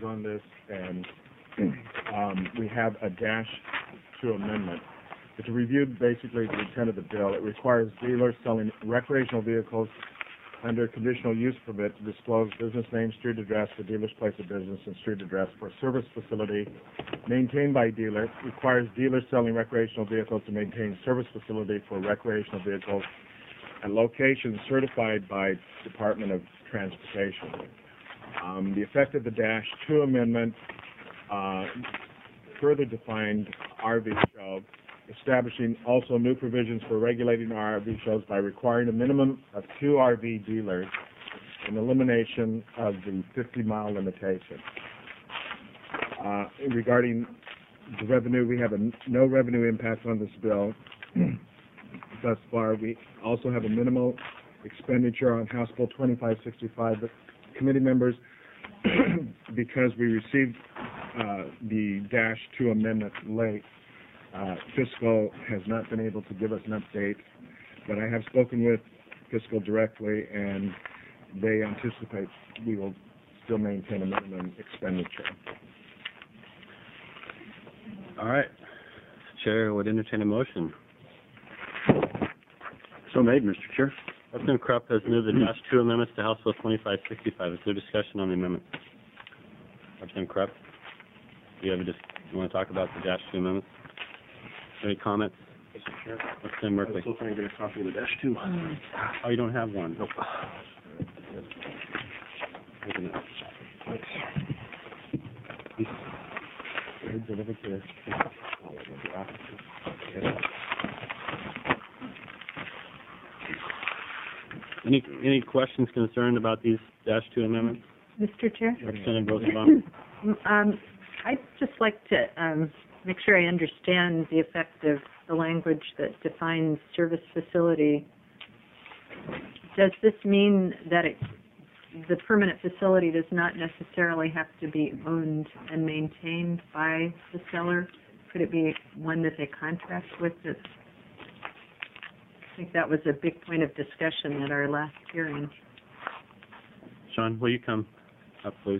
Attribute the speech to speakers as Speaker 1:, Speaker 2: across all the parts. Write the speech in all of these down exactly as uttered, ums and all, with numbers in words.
Speaker 1: on this, and um, we have a dash two amendment. It's reviewed basically the intent of the bill. It requires dealers selling recreational vehicles under conditional use permit to disclose business name, street address, the dealer's place of business, and street address for a service facility maintained by a dealer. It requires dealers selling recreational vehicles to maintain service facility for recreational vehicles at locations certified by Department of Transportation. Um, the effect of the Dash two Amendment uh, further defined R V show, establishing also new provisions for regulating R V shows by requiring a minimum of two R V dealers and elimination of the fifty mile limitation. Uh, regarding the revenue, we have a no revenue impact on this bill thus far. We also have a minimal expenditure on House Bill twenty-five sixty-five. But committee members, because we received uh, the Dash two Amendment late, Uh, Fiscal has not been able to give us an update, but I have spoken with Fiscal directly, and they anticipate we will still maintain a minimum expenditure.
Speaker 2: All right. Chair would entertain a motion.
Speaker 3: So made, Mister Chair.
Speaker 2: Representative Krupp has moved the Dash two amendments to House Bill twenty-five sixty-five. Is there discussion on the amendment? Representative Krupp, do you have a dis- you want to talk about the Dash two amendments? Any comments?
Speaker 3: Mister Chair.
Speaker 2: Representative Merkley.
Speaker 3: I'm still trying to get a copy of the Dash two.
Speaker 2: Oh, you don't have one?
Speaker 3: Nope.
Speaker 2: Any any questions concerned about these Dash two amendments?
Speaker 4: Mister Chair?
Speaker 2: Representative Rosenbaum.
Speaker 4: um, I'd just like to um, make sure I understand the effect of the language that defines service facility. Does this mean that it, the permanent facility does not necessarily have to be owned and maintained by the seller? Could it be one that they contract with? It, I think that was a big point of discussion at our last hearing.
Speaker 2: Sean, will you come up, please?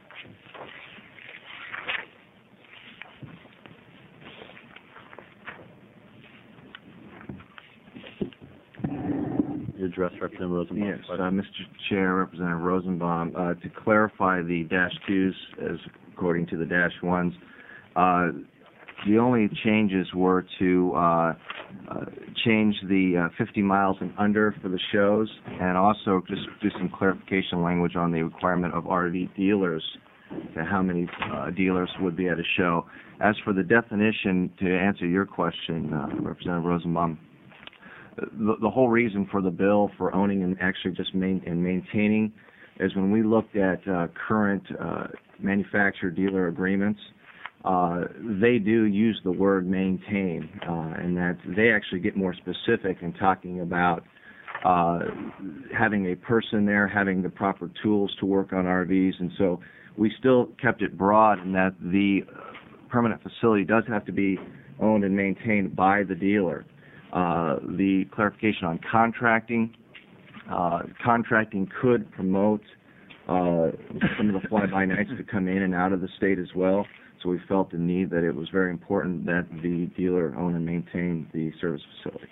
Speaker 2: Your address, Representative Rosenbaum.
Speaker 5: Yes, uh, Mister Chair, Representative Rosenbaum. Uh, to clarify the Dash twos, as according to the Dash ones, uh, the only changes were to uh, uh, change the uh, fifty miles and under for the shows, and also just do some clarification language on the requirement of R V dealers, to how many uh, dealers would be at a show. As for the definition, to answer your question, uh, Representative Rosenbaum, The, the whole reason for the bill for owning and actually just main, and maintaining is when we looked at uh, current uh, manufacturer dealer agreements, uh, they do use the word maintain, uh, and that they actually get more specific in talking about uh, having a person there, having the proper tools to work on R Vs, and so we still kept it broad in that the permanent facility does have to be owned and maintained by the dealer. Uh, the clarification on contracting, uh, contracting could promote uh, some of the fly-by-nights to come in and out of the state as well, so we felt the need that it was very important that the dealer own and maintain the service facility.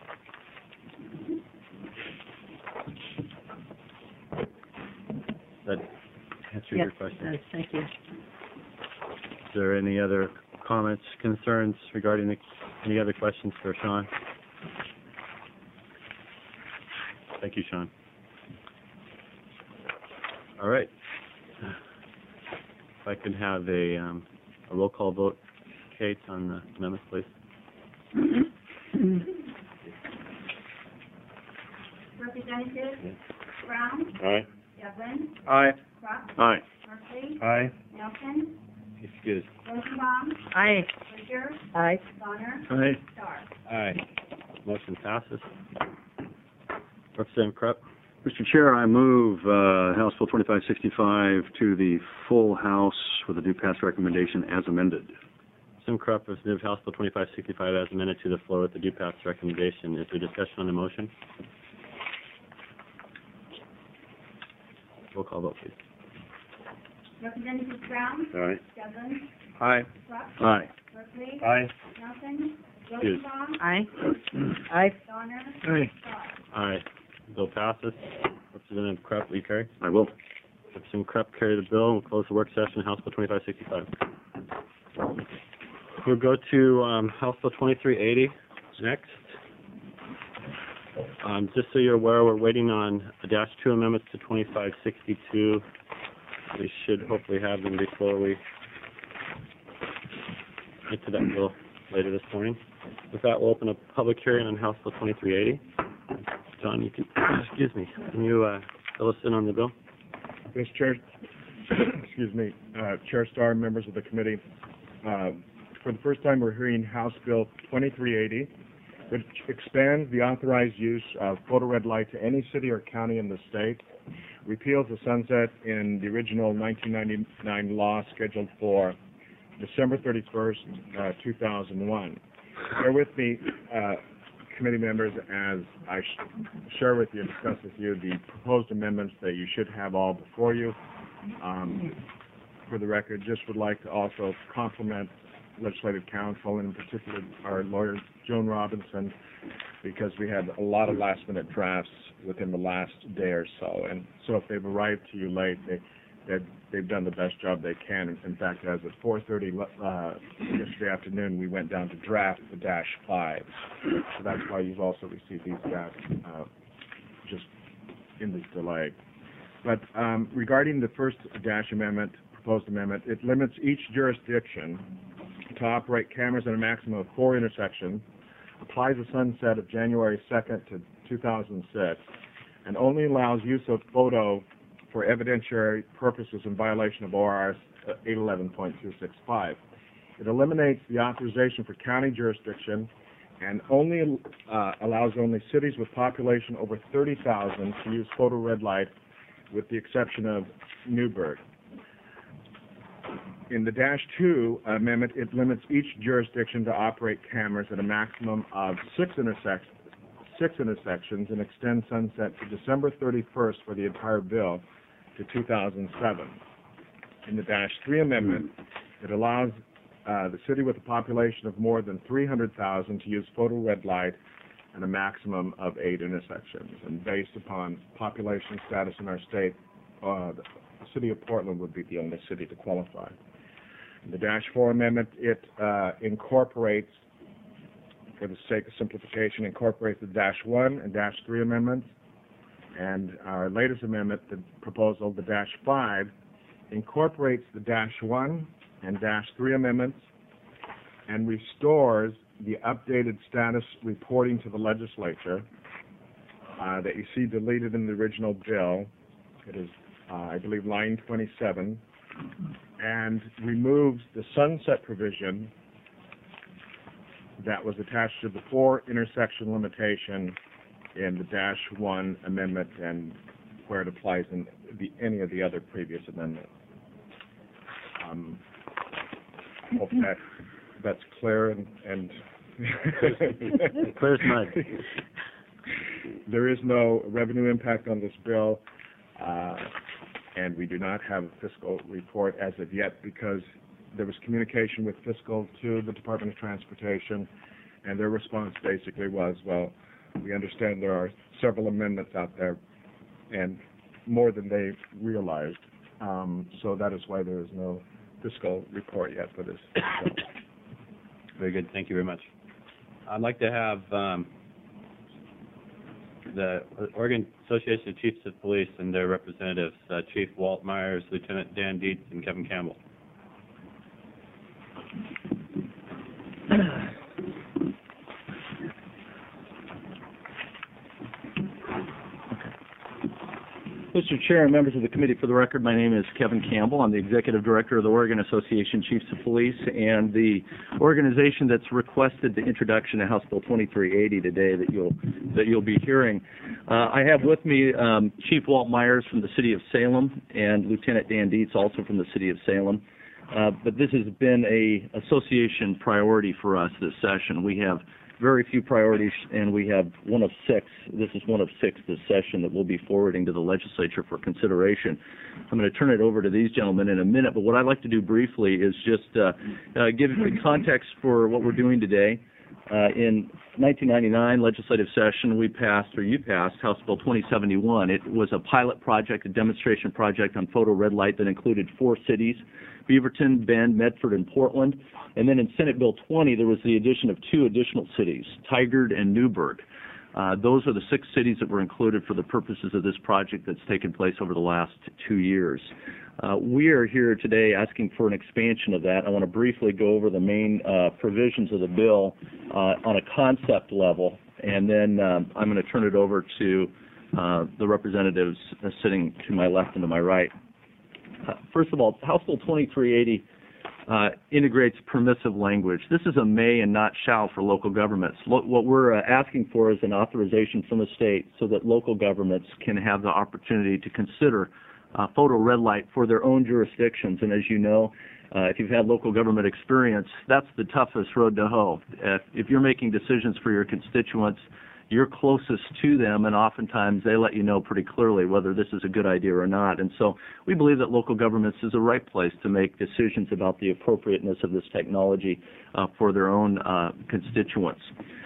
Speaker 2: That answer
Speaker 4: Yes,
Speaker 2: your question?
Speaker 4: it does. Thank you.
Speaker 2: Is there any other comments, concerns regarding the, any other questions for Sean? Thank you, Sean. All right. If I can have a, um, a roll call vote, Kate, on the amendments, please.
Speaker 6: Representative
Speaker 2: Yes.
Speaker 6: Brown,
Speaker 3: Aye.
Speaker 6: Devlin,
Speaker 3: Aye.
Speaker 6: Krupp,
Speaker 3: Aye.
Speaker 6: Murphy,
Speaker 3: Aye.
Speaker 6: Nelson,
Speaker 2: Excuse.
Speaker 6: Rosenbaum,
Speaker 4: Aye.
Speaker 6: Bridger,
Speaker 4: Aye.
Speaker 6: Bonner,
Speaker 3: Aye.
Speaker 6: Starr.
Speaker 2: Aye. Motion passes. Representative Krupp.
Speaker 3: Mister Chair, I move uh, House Bill twenty-five sixty-five to the full House with a due pass recommendation as amended.
Speaker 2: Representative Krupp has moved House Bill twenty-five sixty-five as amended to the floor with the due pass recommendation. Is there discussion on the motion? Roll call vote, please.
Speaker 6: Representatives Brown,
Speaker 3: Aye.
Speaker 6: Devlin,
Speaker 3: Aye.
Speaker 6: Crump,
Speaker 3: Aye.
Speaker 6: Berkeley,
Speaker 2: Aye.
Speaker 6: Melton,
Speaker 2: Yes.
Speaker 6: Rosenbaum,
Speaker 4: Aye. Aye.
Speaker 6: Donner,
Speaker 3: Aye.
Speaker 6: Carr.
Speaker 2: Aye. Bill passes. Representative Krupp, will you carry?
Speaker 3: I will.
Speaker 2: Representative Krupp, carry the bill. We'll close the work session, House Bill twenty-five sixty-five. We'll go to um, House Bill twenty-three eighty next. Um, just so you're aware, we're waiting on a dash two amendments to twenty-five sixty-two. We should hopefully have them before we get to that bill later this morning. With that, we'll open a public hearing on House Bill twenty-three eighty. John, you can, excuse me, can you uh, fill us in on the bill?
Speaker 1: Yes, Chair, excuse me, uh, Chair Starr, members of the committee. Uh, for the first time, we're hearing House Bill twenty-three eighty, which expands the authorized use of photo red light to any city or county in the state, repeals the sunset in the original nineteen ninety-nine law scheduled for December thirty-first, uh, two thousand one. Bear with me, uh, committee members, as I sh- share with you and discuss with you the proposed amendments that you should have all before you. Um, for the record, just would like to also compliment legislative counsel, and in particular our lawyer, Joan Robinson, because we had a lot of last-minute drafts within the last day or so. And so if they've arrived to you late, they, they've, they've done the best job they can. In fact, as of four thirty uh, yesterday afternoon, we went down to draft the dash five. So that's why you've also received these drafts uh, just in this delay. But um, regarding the first dash amendment, proposed amendment, it limits each jurisdiction to operate cameras at a maximum of four intersections, applies a sunset of January second to two thousand six, and only allows use of photo for evidentiary purposes in violation of O R S eight eleven point two six five. It eliminates the authorization for county jurisdiction and only uh, allows only cities with population over thirty thousand to use photo red light, with the exception of Newburgh. In the dash two amendment, it limits each jurisdiction to operate cameras at a maximum of six intersections, six intersections, and extends sunset to December thirty-first for the entire bill to two thousand seven. In the dash three amendment, it allows uh, the city with a population of more than three hundred thousand to use photo red light at a maximum of eight intersections. And based upon population status in our state, uh, the city of Portland would be the only city to qualify. In the dash four amendment, it uh, incorporates, for the sake of simplification, incorporates the dash one and dash three amendments. And our latest amendment, the proposal, the dash five, incorporates the dash one and dash three amendments and restores the updated status reporting to the legislature uh, that you see deleted in the original bill. It is, uh, I believe, line twenty-seven, and removes the sunset provision that was attached to the four intersection limitation in the dash one amendment and where it applies in the, any of the other previous amendments. Um, hope that that's clear and, and
Speaker 2: Clear as mud.
Speaker 1: There is no revenue impact on this bill, uh, and we do not have a fiscal report as of yet because there was communication with fiscal to the Department of Transportation, and their response basically was, well, we understand there are several amendments out there, and more than they realized. Um, so that is why there is no fiscal report yet for this. So.
Speaker 2: Very good. Thank you very much. I'd like to have um, the Oregon Association of Chiefs of Police and their representatives, uh, Chief Walt Myers, Lieutenant Dan Dietz, and Kevin Campbell.
Speaker 7: Mister Chair and members of the committee, for the record, my name is Kevin Campbell. I'm the Executive Director of the Oregon Association Chiefs of Police, and the organization that's requested the introduction of House Bill twenty-three eighty today that you'll that you'll be hearing. Uh, I have with me um, Chief Walt Myers from the City of Salem and Lieutenant Dan Dietz, also from the City of Salem. Uh, but this has been a association priority for us this session. We have very few priorities, and we have one of six. This is one of six this session that we'll be forwarding to the legislature for consideration. I'm going to turn it over to these gentlemen in a minute, but what I'd like to do briefly is just uh, uh, give you the context for what we're doing today. Uh, in nineteen ninety-nine legislative session, we passed, or you passed, House Bill twenty seventy-one. It was a pilot project, a demonstration project on photo red light that included four cities, Beaverton, Bend, Medford, and Portland. And then in Senate Bill twenty, there was the addition of two additional cities, Tigard and Newburgh. Uh, those are the six cities that were included for the purposes of this project that's taken place over the last two years. Uh, we are here today asking for an expansion of that. I want to briefly go over the main uh, provisions of the bill uh, on a concept level, and then um, I'm going to turn it over to uh, the representatives uh, sitting to my left and to my right. Uh, first of all, House Bill twenty-three eighty uh, integrates permissive language. This is a may and not shall for local governments. Lo- what we're uh, asking for is an authorization from the state so that local governments can have the opportunity to consider uh, photo red light for their own jurisdictions. And as you know, uh, if you've had local government experience, that's the toughest road to hoe. If, if you're making decisions for your constituents, you're closest to them, and oftentimes they let you know pretty clearly whether this is a good idea or not. And so we believe that local governments is the right place to make decisions about the appropriateness of this technology uh, for their own uh, constituents.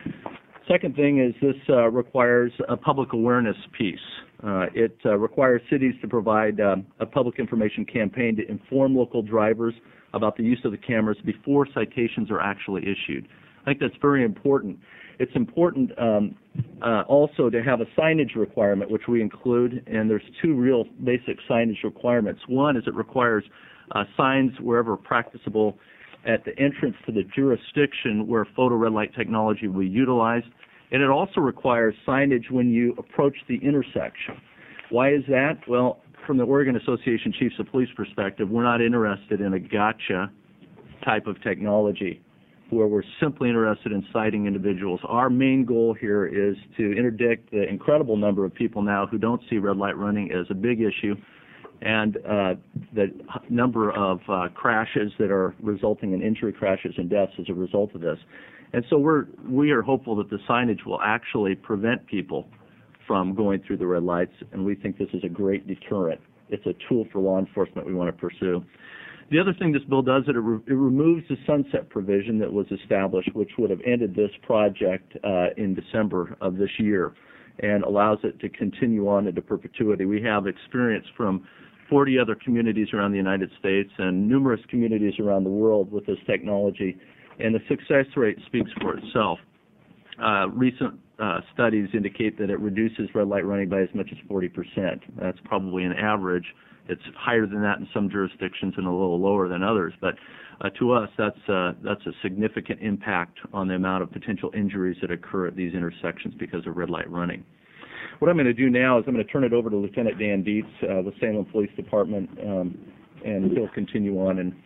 Speaker 7: Second thing is this uh, requires a public awareness piece. Uh, it uh, requires cities to provide uh, a public information campaign to inform local drivers about the use of the cameras before citations are actually issued. I think that's very important. It's important um, uh, also to have a signage requirement, which we include, and there's two real basic signage requirements. One is it requires uh, signs wherever practicable at the entrance to the jurisdiction where photo red light technology will be utilized, and it also requires signage when you approach the intersection. Why is that? Well, from the Oregon Association Chiefs of Police perspective, we're not interested in a gotcha type of technology where we're simply interested in citing individuals. Our main goal here is to interdict the incredible number of people now who don't see red light running as a big issue, and uh, the number of uh, crashes that are resulting in injury, crashes, and deaths as a result of this. And so we're, we are hopeful that the signage will actually prevent people from going through the red lights, and we think this is a great deterrent. It's a tool for law enforcement we want to pursue. The other thing this bill does is it, re- it removes the sunset provision that was established, which would have ended this project uh, in December of this year, and allows it to continue on into perpetuity. We have experience from forty other communities around the United States and numerous communities around the world with this technology, and the success rate speaks for itself. Uh, recent uh, studies indicate that it reduces red light running by as much as forty percent. That's probably an average. It's higher than that in some jurisdictions and a little lower than others, but uh, to us, that's uh, that's a significant impact on the amount of potential injuries that occur at these intersections because of red light running. What I'm going to do now is I'm going to turn it over to Lieutenant Dan Dietz, uh, the Salem Police Department, um, and he'll continue on. And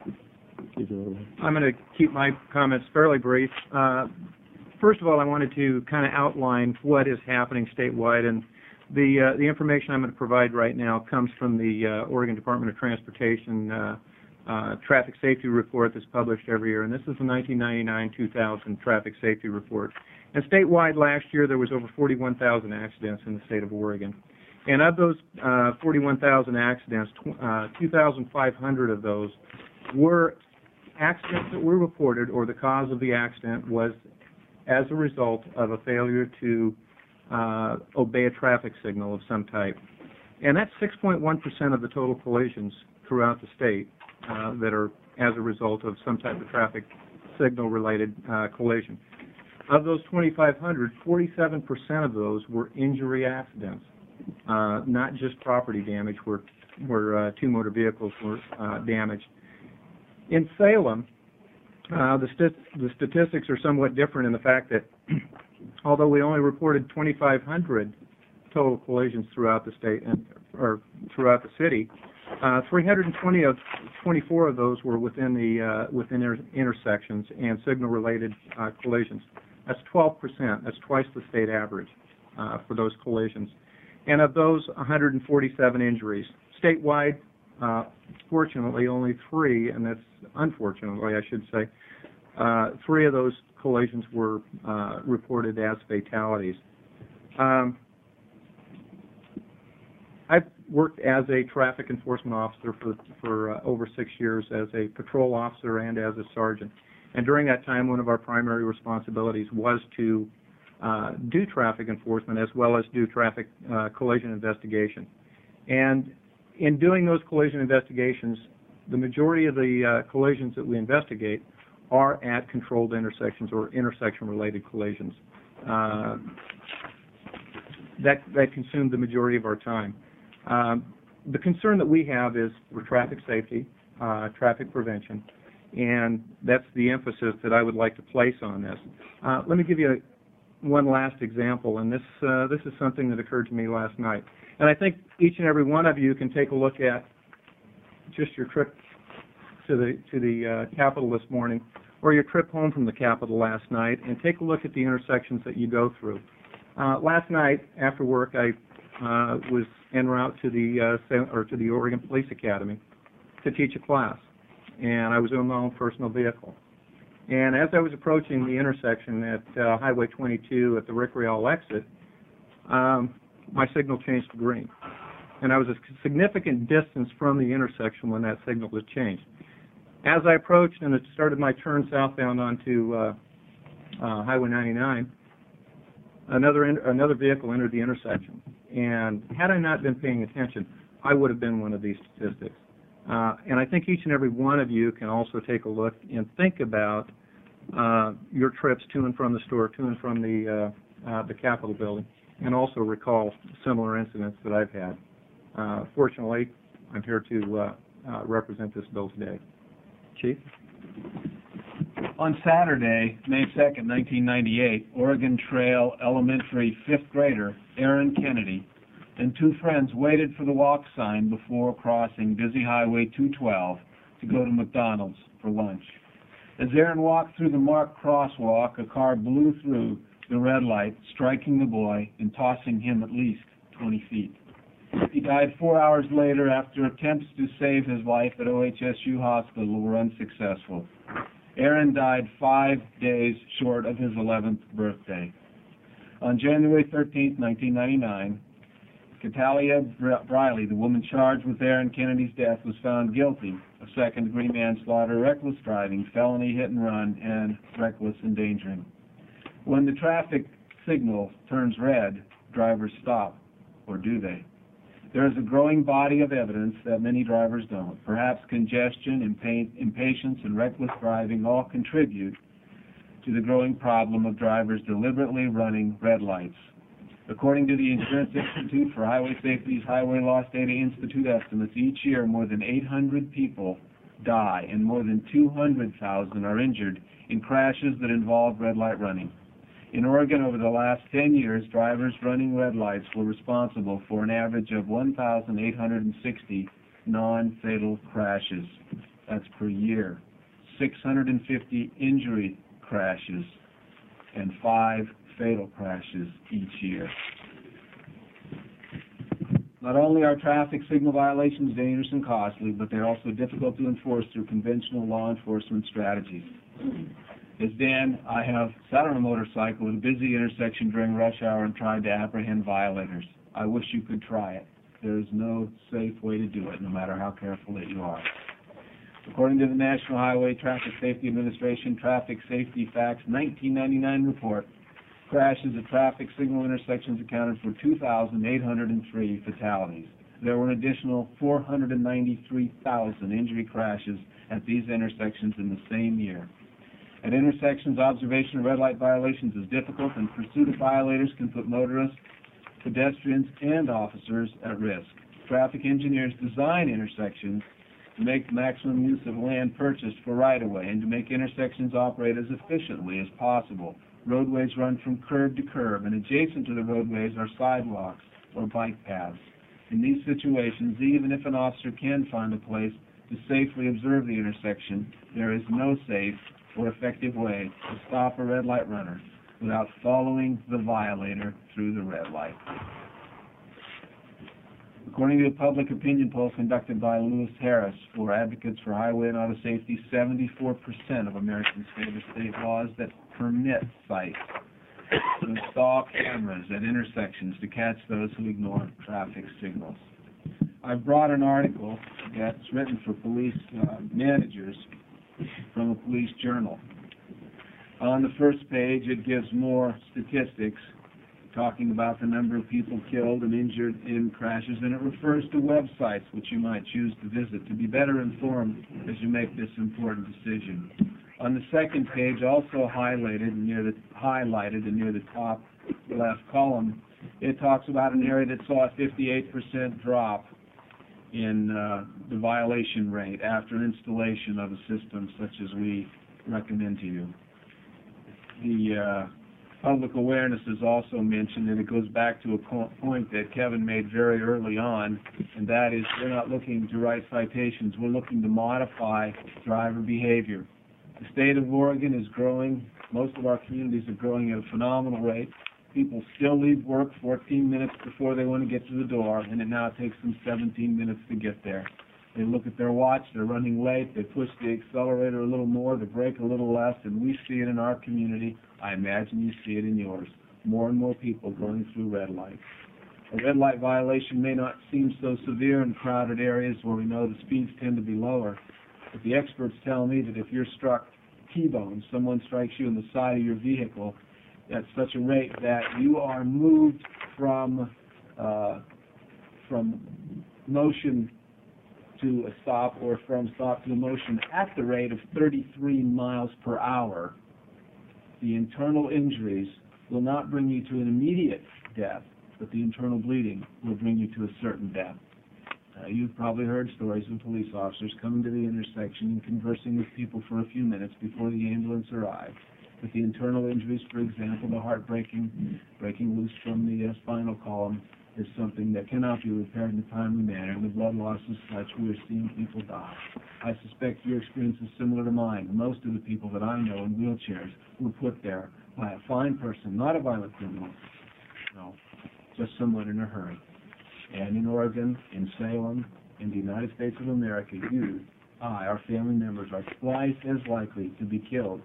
Speaker 8: I'm going to keep my comments fairly brief. Uh, first of all, I wanted to kind of outline what is happening statewide, and The, uh, the information I'm going to provide right now comes from the uh, Oregon Department of Transportation uh, uh, Traffic Safety Report that's published every year, and this is the nineteen ninety-nine two thousand Traffic Safety Report. And statewide last year there was over forty-one thousand accidents in the state of Oregon. And of those uh, forty-one thousand accidents, uh, two thousand five hundred of those were accidents that were reported, or the cause of the accident was as a result of a failure to Uh, obey a traffic signal of some type. And that's six point one percent of the total collisions throughout the state uh, that are as a result of some type of traffic signal-related uh, collision. Of those twenty-five hundred, forty-seven percent of those were injury accidents, uh, not just property damage where, where uh, two motor vehicles were uh, damaged. In Salem, uh, the, st- the statistics are somewhat different in the fact that although we only reported twenty-five hundred total collisions throughout the state and or throughout the city, uh, three hundred twenty of twenty-four of those were within the uh, within inter- intersections and signal-related uh, collisions. That's twelve percent. That's twice the state average uh, for those collisions. And of those, one hundred forty-seven injuries statewide. Uh, fortunately, only three, and that's unfortunately, I should say. Uh, three of those collisions were uh, reported as fatalities. Um, I've worked as a traffic enforcement officer for, for uh, over six years as a patrol officer and as a sergeant. And during that time, one of our primary responsibilities was to uh, do traffic enforcement as well as do traffic uh, collision investigation. And in doing those collision investigations, the majority of the uh, collisions that we investigate are at controlled intersections or intersection-related collisions. Uh, that, that consume the majority of our time. Um, the concern that we have is for traffic safety, uh, traffic prevention, and that's the emphasis that I would like to place on this. Uh, let me give you a, one last example, and this uh, this is something that occurred to me last night. And I think each and every one of you can take a look at just your trip to the to the uh, Capitol this morning, or your trip home from the Capitol last night, and take a look at the intersections that you go through. Uh, last night after work, I uh, was en route to the uh, or to the Oregon Police Academy to teach a class, and I was in my own personal vehicle. And as I was approaching the intersection at uh, Highway twenty-two at the Rick Rial exit, um, my signal changed to green, and I was a significant distance from the intersection when that signal was changed. As I approached and it started my turn southbound onto uh, uh, Highway ninety-nine, another in, another vehicle entered the intersection. And had I not been paying attention, I would have been one of these statistics. Uh, and I think each and every one of you can also take a look and think about uh, your trips to and from the store, to and from the uh, uh, the Capitol building, and also recall similar incidents that I've had. Uh, fortunately, I'm here to uh, uh, represent this bill today. Chief?
Speaker 9: On Saturday, May second, nineteen ninety-eight, Oregon Trail Elementary fifth grader Aaron Kennedy and two friends waited for the walk sign before crossing busy Highway two twelve to go to McDonald's for lunch. As Aaron walked through the marked crosswalk, a car blew through the red light, striking the boy and tossing him at least twenty feet. He died four hours later after attempts to save his life at O H S U Hospital were unsuccessful. Aaron died five days short of his eleventh birthday. On January thirteenth, nineteen ninety-nine, Catalia Briley, the woman charged with Aaron Kennedy's death, was found guilty of second-degree manslaughter, reckless driving, felony hit-and-run, and reckless endangering. When the traffic signal turns red, drivers stop, or do they? There is a growing body of evidence that many drivers don't. Perhaps congestion, impatience, and reckless driving all contribute to the growing problem of drivers deliberately running red lights. According to the Insurance Institute for Highway Safety's Highway Loss Data Institute estimates, each year more than eight hundred people die and more than two hundred thousand are injured in crashes that involve red light running. In Oregon, over the last ten years, drivers running red lights were responsible for an average of one thousand eight hundred sixty non-fatal crashes. That's per year. six hundred fifty injury crashes and five fatal crashes each year. Not only are traffic signal violations dangerous and costly, but they're also difficult to enforce through conventional law enforcement strategies. As Dan, I have sat on a motorcycle at a busy intersection during rush hour and tried to apprehend violators. I wish you could try it. There is no safe way to do it, no matter how careful that you are. According to the National Highway Traffic Safety Administration Traffic Safety Facts nineteen ninety-nine report, crashes at traffic signal intersections accounted for two thousand eight hundred three fatalities. There were an additional four hundred ninety-three thousand injury crashes at these intersections in the same year. At intersections, observation of red light violations is difficult, and pursuit of violators can put motorists, pedestrians, and officers at risk. Traffic engineers design intersections to make the maximum use of land purchased for right-of-way and to make intersections operate as efficiently as possible. Roadways run from curb to curb, and adjacent to the roadways are sidewalks or bike paths. In these situations, even if an officer can find a place to safely observe the intersection, there is no safe or effective way to stop a red light runner without following the violator through the red light. According to a public opinion poll conducted by Lewis Harris for Advocates for Highway and Auto Safety, seventy-four percent of Americans favor state laws that permit sites to install cameras at intersections to catch those who ignore traffic signals. I've brought an article that's written for police uh, managers from a police journal. On the first page, it gives more statistics talking about the number of people killed and injured in crashes, and it refers to websites which you might choose to visit to be better informed as you make this important decision. On the second page, also highlighted near the highlighted and near the top left column, it talks about an area that saw a fifty-eight percent drop in uh, the violation rate after installation of a system such as we recommend to you. The uh, public awareness is also mentioned, and it goes back to a po point that Kevin made very early on, and that is we're not looking to write citations, we're looking to modify driver behavior. The state of Oregon is growing. Most of our communities are growing at a phenomenal rate. People still leave work fourteen minutes before they want to get to the door, and it now takes them seventeen minutes to get there. They look at their watch, they're running late, they push the accelerator a little more, they brake a little less, and we see it in our community. I imagine you see it in yours. More and more people going through red lights. A red light violation may not seem so severe in crowded areas where we know the speeds tend to be lower, but the experts tell me that if you're struck T-bone, someone strikes you in the side of your vehicle at such a rate that you are moved from uh, from motion to a stop or from stop to a motion at the rate of thirty-three miles per hour, the internal injuries will not bring you to an immediate death, but the internal bleeding will bring you to a certain death. Uh, you've probably heard stories of police officers coming to the intersection and conversing with people for a few minutes before the ambulance arrived. With the internal injuries, for example, the heart breaking, breaking loose from the uh, spinal column is something that cannot be repaired in a timely manner, and the blood loss is such we are seeing people die. I suspect your experience is similar to mine. Most of the people that I know in wheelchairs were put there by a fine person, not a violent criminal. No, just someone in a hurry. And in Oregon, in Salem, in the United States of America, you, I, our family members are twice as likely to be killed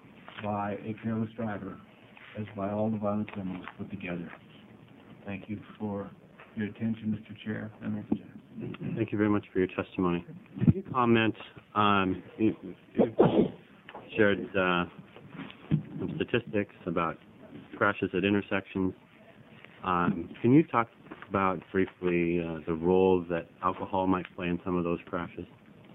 Speaker 9: by a careless driver as by all the violent criminals put together. Thank you for your attention, Mister Chair and Representative.
Speaker 2: Thank you very much for your testimony. Can you comment, um, you, you shared uh, some statistics about crashes at intersections. Um, can you talk about briefly uh, the role that alcohol might play in some of those crashes?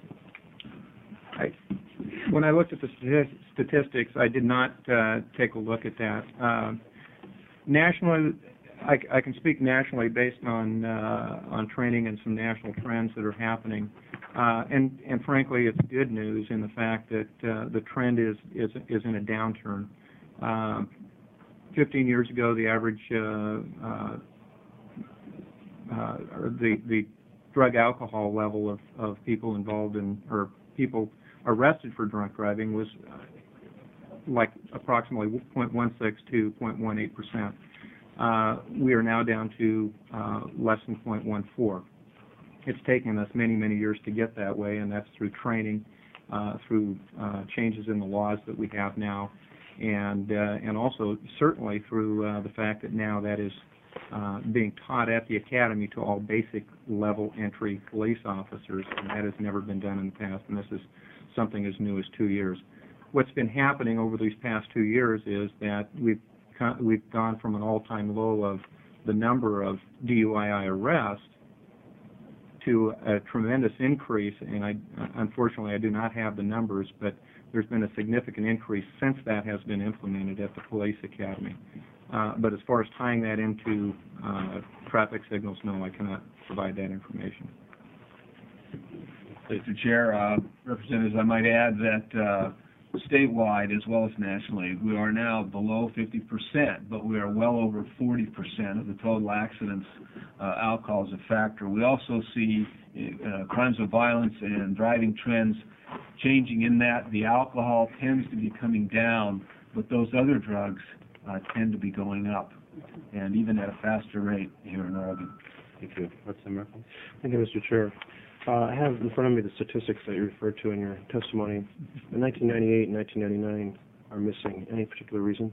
Speaker 8: I, when I looked at the stati statistics, I did not uh, take a look at that. Uh, nationally, I, I can speak nationally based on uh, on training and some national trends that are happening, uh, and and frankly, it's good news in the fact that uh, the trend is is is in a downturn. Uh, Fifteen years ago, the average uh, uh, uh, or the the drug alcohol level of of people involved in or people arrested for drunk driving was uh, like approximately zero point one six to zero point one eight percent. Uh, we are now down to uh, less than zero point one four. It's taken us many, many years to get that way, and that's through training, uh, through uh, changes in the laws that we have now, and uh, and also certainly through uh, the fact that now that is uh, being taught at the academy to all basic level entry police officers, and that has never been done in the past, and this is something as new as two years. What's been happening over these past two years is that we've we've gone from an all-time low of the number of D U I I arrests to a tremendous increase, and I, unfortunately I do not have the numbers, but there's been a significant increase since that has been implemented at the police academy. Uh, but as far as tying that into uh, traffic signals, no, I cannot provide that information.
Speaker 9: Mister Chair, uh, Representatives, I might add that uh, statewide as well as nationally, we are now below fifty percent, but we are well over forty percent of the total accidents. Uh, alcohol is a factor. We also see uh, crimes of violence and driving trends changing in that the alcohol tends to be coming down, but those other drugs uh, tend to be going up, and even at a faster rate here in Oregon.
Speaker 2: Thank you. Representative Merkley?
Speaker 10: Thank you, Mister Chair. Uh, I have in front of me the statistics that you referred to in your testimony. In nineteen ninety-eight and nineteen ninety-nine are missing. Any particular reason?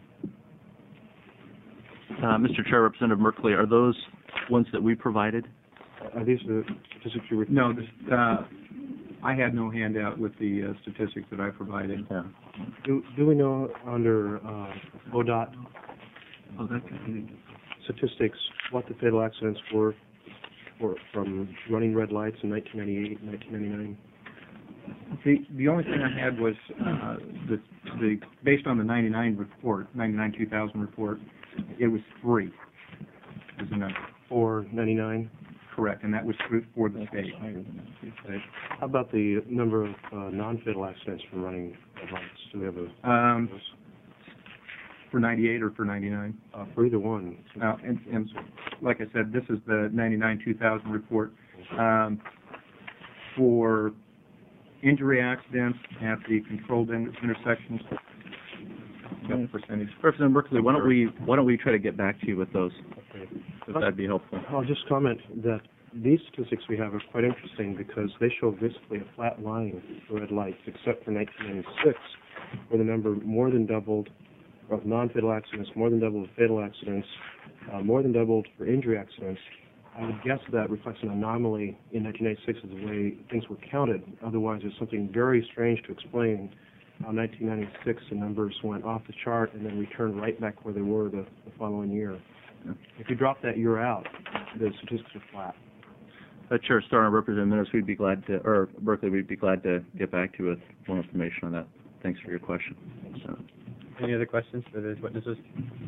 Speaker 7: Uh, Mister Chair, Representative Merkley, are those ones that we provided?
Speaker 10: Are these the statistics you referred
Speaker 8: No, this, uh, I had no handout with the uh, statistics that I provided.
Speaker 7: Yeah.
Speaker 10: Do, do we know under uh, O D O T
Speaker 7: Oh, that
Speaker 10: statistics what the fatal accidents were for, from running red lights in nineteen ninety-eight and nineteen ninety-nine?
Speaker 8: The, the only thing I had was, uh, the, the, based on the ninety-nine report, ninety-nine two thousand report, it was three. Was the number.
Speaker 10: For ninety-nine?
Speaker 8: Correct, and that was for for the state.
Speaker 10: Okay. How about the number of uh, non-fatal accidents from running red lights? Do we have a...
Speaker 8: Um, for ninety-eight or for ninety-nine?
Speaker 10: Uh, for either one.
Speaker 8: Uh, and, and like I said, this is the ninety-nine two thousand report. Um, for injury accidents at the controlled in- intersections, got the percentage.
Speaker 7: Representative Merkley, why don't we why don't we try to get back to you with those?
Speaker 10: Okay.
Speaker 7: If that'd be helpful.
Speaker 10: I'll just comment that these statistics we have are quite interesting because they show basically a flat line for red lights, except for nineteen ninety-six, where the number more than doubled of non-fatal accidents, more than doubled of fatal accidents, uh, more than doubled for injury accidents. I would guess that reflects an anomaly in nineteen ninety-six of the way things were counted. Otherwise, there's something very strange to explain how nineteen ninety-six the numbers went off the chart and then returned right back where they were the, the following year. If you drop that year out, the statistics are flat.
Speaker 7: Uh, Chair Starr and Representative Minnis, we'd be glad to, or Berkeley, we'd be glad to get back to you with more information on that. Thanks for your question. So,
Speaker 2: Any other questions for the witnesses?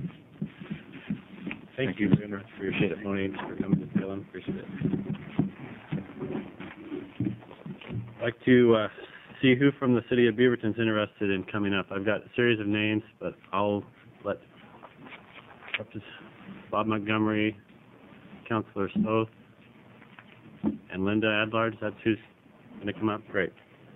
Speaker 2: Thank,
Speaker 7: Thank
Speaker 2: you,
Speaker 7: you.
Speaker 2: Senator, for your testimony, for coming to Salem. Appreciate it. I'd like to uh, see who from the city of Beaverton is interested in coming up. I've got a series of names, but I'll let Representative Bob Montgomery, Councilor Soth, and Linda Adlard. That's who's going to come up. Great.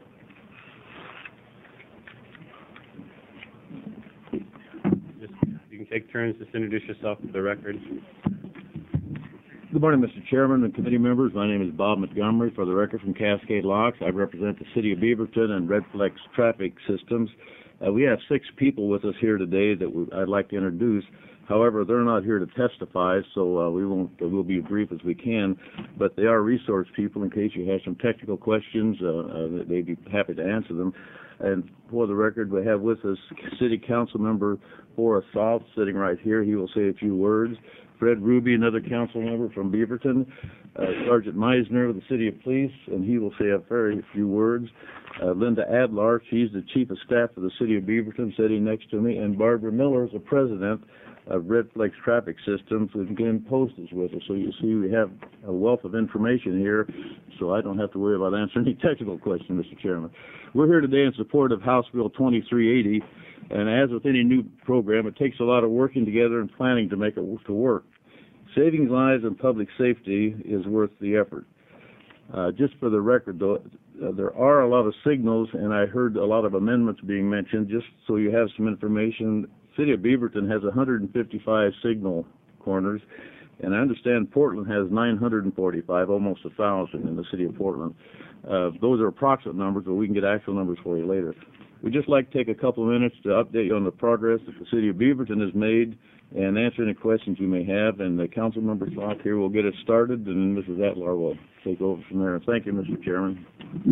Speaker 2: Just, you can take turns. Just introduce yourself for the record.
Speaker 11: Good morning, Mister Chairman and committee members. My name is Bob Montgomery, for the record, from Cascade Locks. I represent the city of Beaverton and Red Flex Traffic Systems. Uh, we have six people with us here today that we, I'd like to introduce. However, they're not here to testify, so uh, we won't. Uh, we'll be as brief as we can. But they are resource people in case you have some technical questions. Uh, uh, they'd be happy to answer them. And for the record, we have with us City Council Member Forrest South sitting right here. He will say a few words. Fred Ruby, another council member from Beaverton. Uh, Sergeant Meisner of the City of Police, and he will say a very few words. Uh, Linda Adlar, she's the Chief of Staff of the City of Beaverton, sitting next to me. And Barbara Miller is the President of Red Flex Traffic Systems, and Glenn Post is with us. So you see we have a wealth of information here, so I don't have to worry about answering any technical questions, Mister Chairman. We're here today in support of House Bill twenty-three eighty, and as with any new program, it takes a lot of working together and planning to make it to work. Saving lives and public safety is worth the effort. Uh, just for the record, though, uh, there are a lot of signals, and I heard a lot of amendments being mentioned. Just so you have some information, City of Beaverton has one hundred fifty-five signal corners, and I understand Portland has nine hundred forty-five, almost one thousand in the city of Portland. Uh, those are approximate numbers, but we can get actual numbers for you later. We'd just like to take a couple of minutes to update you on the progress that the City of Beaverton has made and answer any questions you may have, and the council member Slock here will get us started, and then Missus Atlar will take over from there. Thank you, Mister Chairman.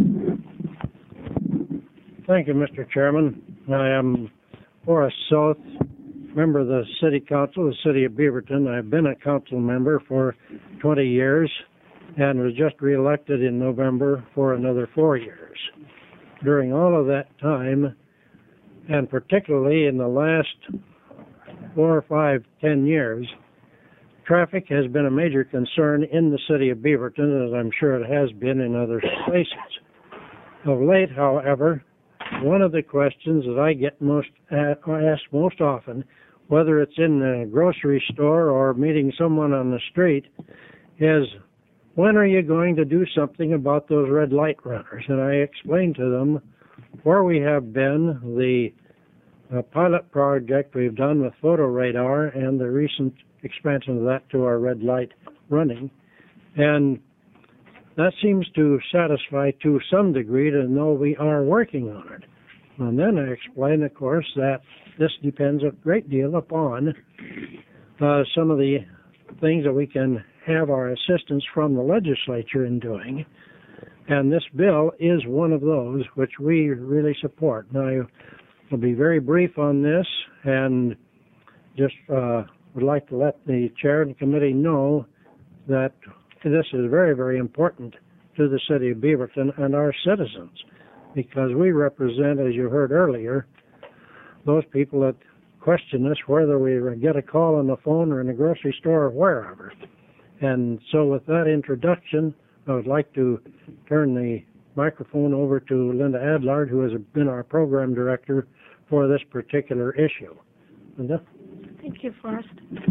Speaker 12: Thank you, Mister Chairman. I am Forrest South, member of the City Council of the City of Beaverton. I've been a council member for twenty years and was just reelected in November for another four years. During all of that time, and particularly in the last four or five, ten years, traffic has been a major concern in the city of Beaverton, as I'm sure it has been in other places. Of late, however, one of the questions that I get most asked most often, whether it's in the grocery store or meeting someone on the street, is, when are you going to do something about those red light runners? And I explain to them where we have been, the uh, pilot project we've done with photo radar and the recent expansion of that to our red light running, And that seems to satisfy to some degree to know we are working on it. And then I explain, of course, that this depends a great deal upon uh, some of the things that we can have our assistance from the legislature in doing. And this bill is one of those which we really support. Now, I will be very brief on this and just uh, would like to let the chair and the committee know that this is very, very important to the city of Beaverton and our citizens, because we represent, as you heard earlier, those people that question us whether we get a call on the phone or in the grocery store or wherever. And so with that introduction, I would like to turn the microphone over to Linda Adlard, who has been our program director for this particular issue. Linda?
Speaker 6: Thank you, Forrest.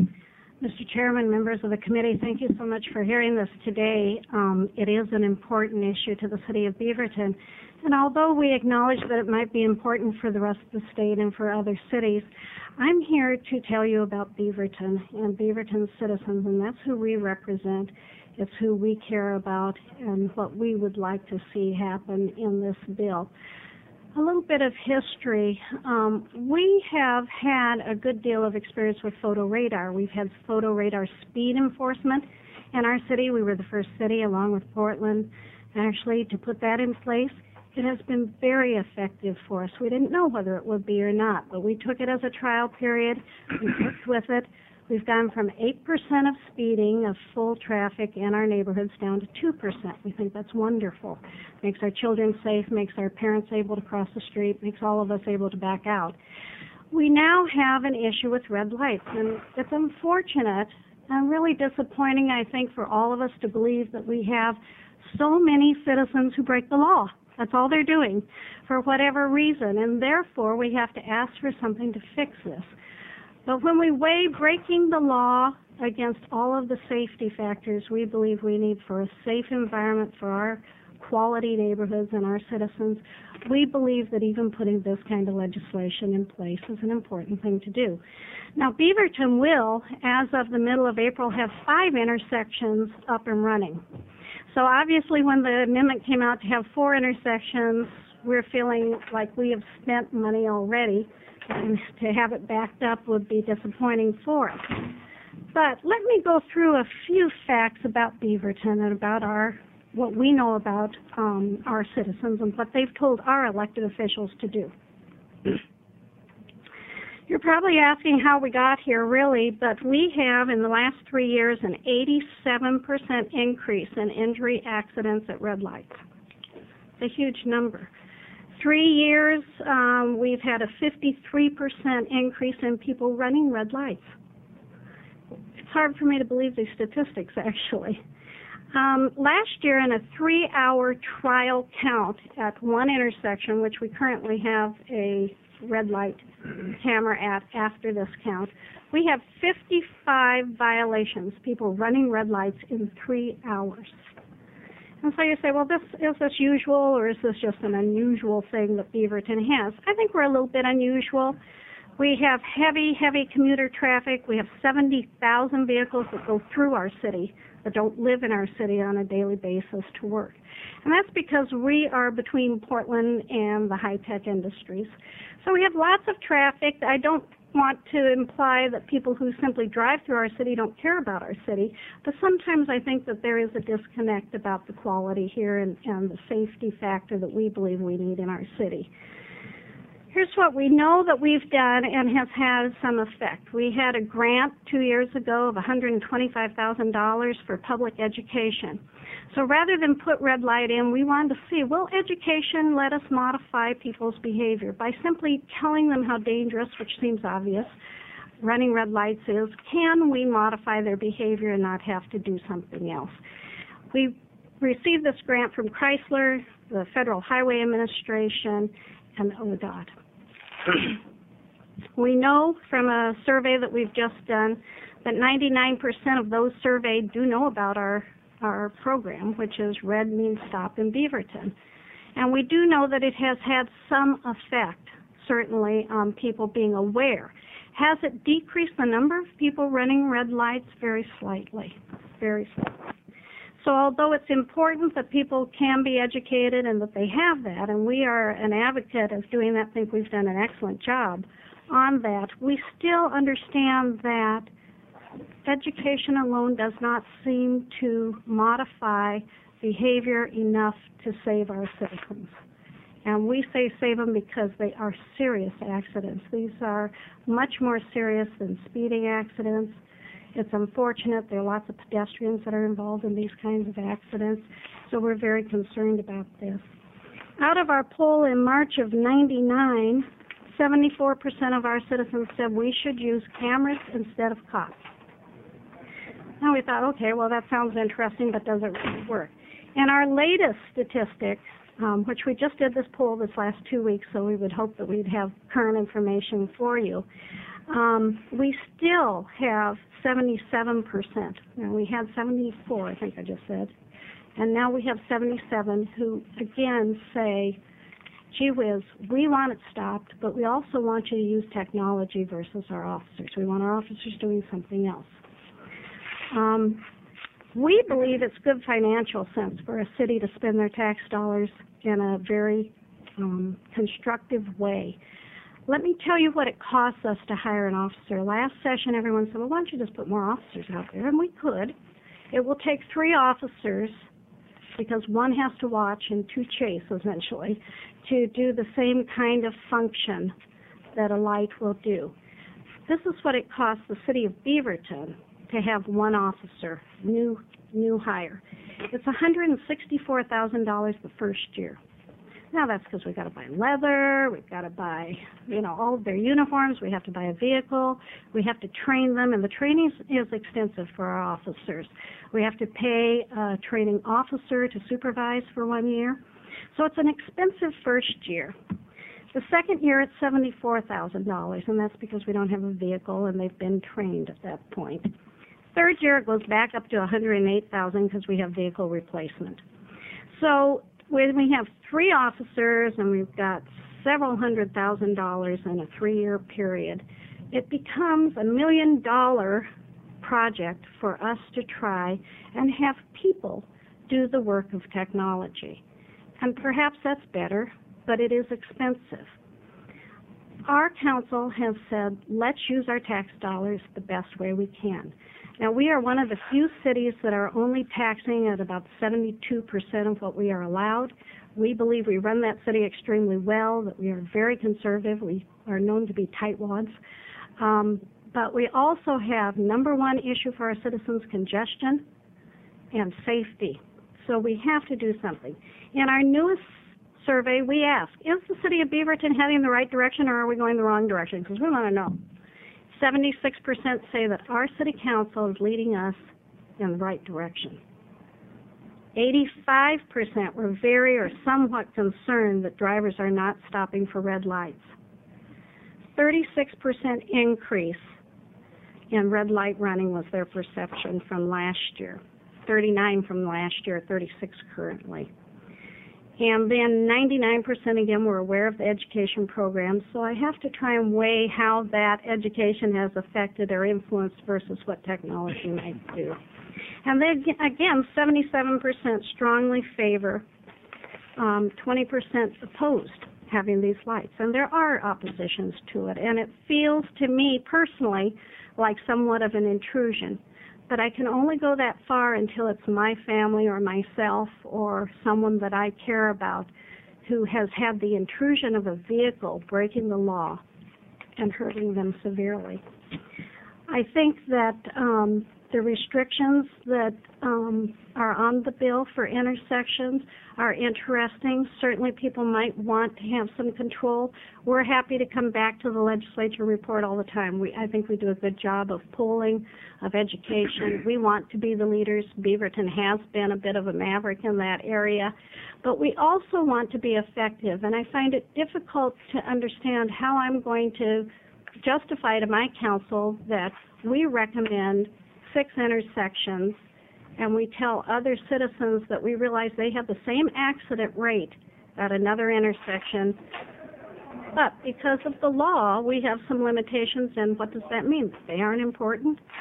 Speaker 6: Mister Chairman, members of the committee, thank you so much for hearing this today. Um, it is an important issue to the city of Beaverton. And although we acknowledge that it might be important for the rest of the state and for other cities, I'm here to tell you about Beaverton and Beaverton's citizens, and that's who we represent. It's who we care about and what we would like to see happen in this bill. A little bit of history. Um, we have had a good deal of experience with photo radar. We've had photo radar speed enforcement in our city. We were the first city, along with Portland, actually, to put that in place. It has been very effective for us. We didn't know whether it would be or not, but we took it as a trial period. We worked with it. We've gone from eight percent of speeding of full traffic in our neighborhoods down to two percent. We think that's wonderful. Makes our children safe, makes our parents able to cross the street, makes all of us able to back out. We now have an issue with red lights, and it's unfortunate and really disappointing, I think, for all of us to believe that we have so many citizens who break the law. That's all they're doing for whatever reason, and therefore we have to ask for something to fix this. But when we weigh breaking the law against all of the safety factors we believe we need for a safe environment for our quality neighborhoods and our citizens, we believe that even putting this kind of legislation in place is an important thing to do. Now, Beaverton will, as of the middle of April, have five intersections up and running. So obviously when the amendment came out to have four intersections, we're feeling like we have spent money already, and to have it backed up would be disappointing for us. But let me go through a few facts about Beaverton and about our what we know about um, our citizens and what they've told our elected officials to do. You're probably asking how we got here, really, but we have, in the last three years, an eighty-seven percent increase in injury accidents at red lights. It's a huge number. Three years, um, we've had a fifty-three percent increase in people running red lights. It's hard for me to believe these statistics, actually. Um, last year, in a three-hour trial count at one intersection, which we currently have a red light camera at after this count, we have fifty-five violations, people running red lights in three hours. And so you say, well, this is this usual, or is this just an unusual thing that Beaverton has? I think we're a little bit unusual. We have heavy, heavy commuter traffic. We have seventy thousand vehicles that go through our city that don't live in our city on a daily basis to work. And that's because we are between Portland and the high-tech industries. So we have lots of traffic. I don't want to imply that people who simply drive through our city don't care about our city, but sometimes I think that there is a disconnect about the quality here and, and the safety factor that we believe we need in our city. Here's what we know that we've done and has had some effect. We had a grant two years ago of one hundred twenty-five thousand dollars for public education. So rather than put red light in, we wanted to see, will education let us modify people's behavior by simply telling them how dangerous, which seems obvious, running red lights is? Can we modify their behavior and not have to do something else? We received this grant from Chrysler, the Federal Highway Administration, and O D O T. We know from a survey that we've just done that ninety-nine percent of those surveyed do know about our, our program, which is Red Means Stop in Beaverton. And we do know that it has had some effect, certainly, on people being aware. Has it decreased the number of people running red lights? Very slightly, very slightly. So although it's important that people can be educated and that they have that, and we are an advocate of doing that, think we've done an excellent job on that, we still understand that education alone does not seem to modify behavior enough to save our citizens. And we say save them because they are serious accidents. These are much more serious than speeding accidents. It's unfortunate. There are lots of pedestrians that are involved in these kinds of accidents, so we're very concerned about this. Out of our poll in March of ninety-nine, seventy-four percent of our citizens said we should use cameras instead of cops. Now we thought, okay, well, that sounds interesting, but does it really work? And our latest statistic, um, which we just did this poll this last two weeks, so we would hope that we'd have current information for you, um, we still have seventy-seven percent. Now, we had seventy-four, I think I just said, and now we have seventy-seven who, again, say, gee whiz, we want it stopped, but we also want you to use technology versus our officers. We want our officers doing something else. Um, we believe it's good financial sense for a city to spend their tax dollars in a very um, constructive way. Let me tell you what it costs us to hire an officer. Last session, everyone said, well, why don't you just put more officers out there? And we could. It will take three officers, because one has to watch and two chase, essentially, to do the same kind of function that a light will do. This is what it costs the city of Beaverton to have one officer, new new hire. It's one hundred sixty-four thousand dollars the first year. Now that's because we've got to buy leather, we've got to buy, you know, all of their uniforms, we have to buy a vehicle, we have to train them, and the training is extensive for our officers. We have to pay a training officer to supervise for one year. So it's an expensive first year. The second year it's seventy-four thousand dollars, and that's because we don't have a vehicle and they've been trained at that point. Third year it goes back up to one hundred eight thousand dollars because we have vehicle replacement. So when we have three officers and we've got several hundred thousand dollars in a three-year period, it becomes a million dollar project for us to try and have people do the work of technology. And perhaps that's better, but it is expensive. Our council has said, let's use our tax dollars the best way we can. Now, we are one of the few cities that are only taxing at about seventy-two percent of what we are allowed. We believe we run that city extremely well, that we are very conservative. We are known to be tightwads. Um, but we also have, number one issue for our citizens, congestion and safety. So we have to do something. In our newest survey, we ask, is the city of Beaverton heading in the right direction, or are we going the wrong direction? Because we want to know. seventy-six percent say that our city council is leading us in the right direction. eighty-five percent were very or somewhat concerned that drivers are not stopping for red lights. thirty-six percent increase in red light running was their perception from last year. thirty-nine from last year, thirty-six currently. And then ninety-nine percent, again, were aware of the education programs, so I have to try and weigh how that education has affected or influenced versus what technology might do. And then, again, seventy-seven percent strongly favor, um, twenty percent opposed having these lights. And there are oppositions to it, and it feels to me personally like somewhat of an intrusion. But I can only go that far until it's my family or myself or someone that I care about who has had the intrusion of a vehicle breaking the law and hurting them severely. I think that um, the restrictions that um, are on the bill for intersections are interesting. Certainly people might want to have some control. We're happy to come back to the legislature report all the time. We, I think we do a good job of polling, of education. We want to be the leaders. Beaverton has been a bit of a maverick in that area. But we also want to be effective, and I find it difficult to understand how I'm going to justify to my council that we recommend six intersections and we tell other citizens that we realize they have the same accident rate at another intersection, but because of the law we have some limitations, and what does that mean? They aren't important.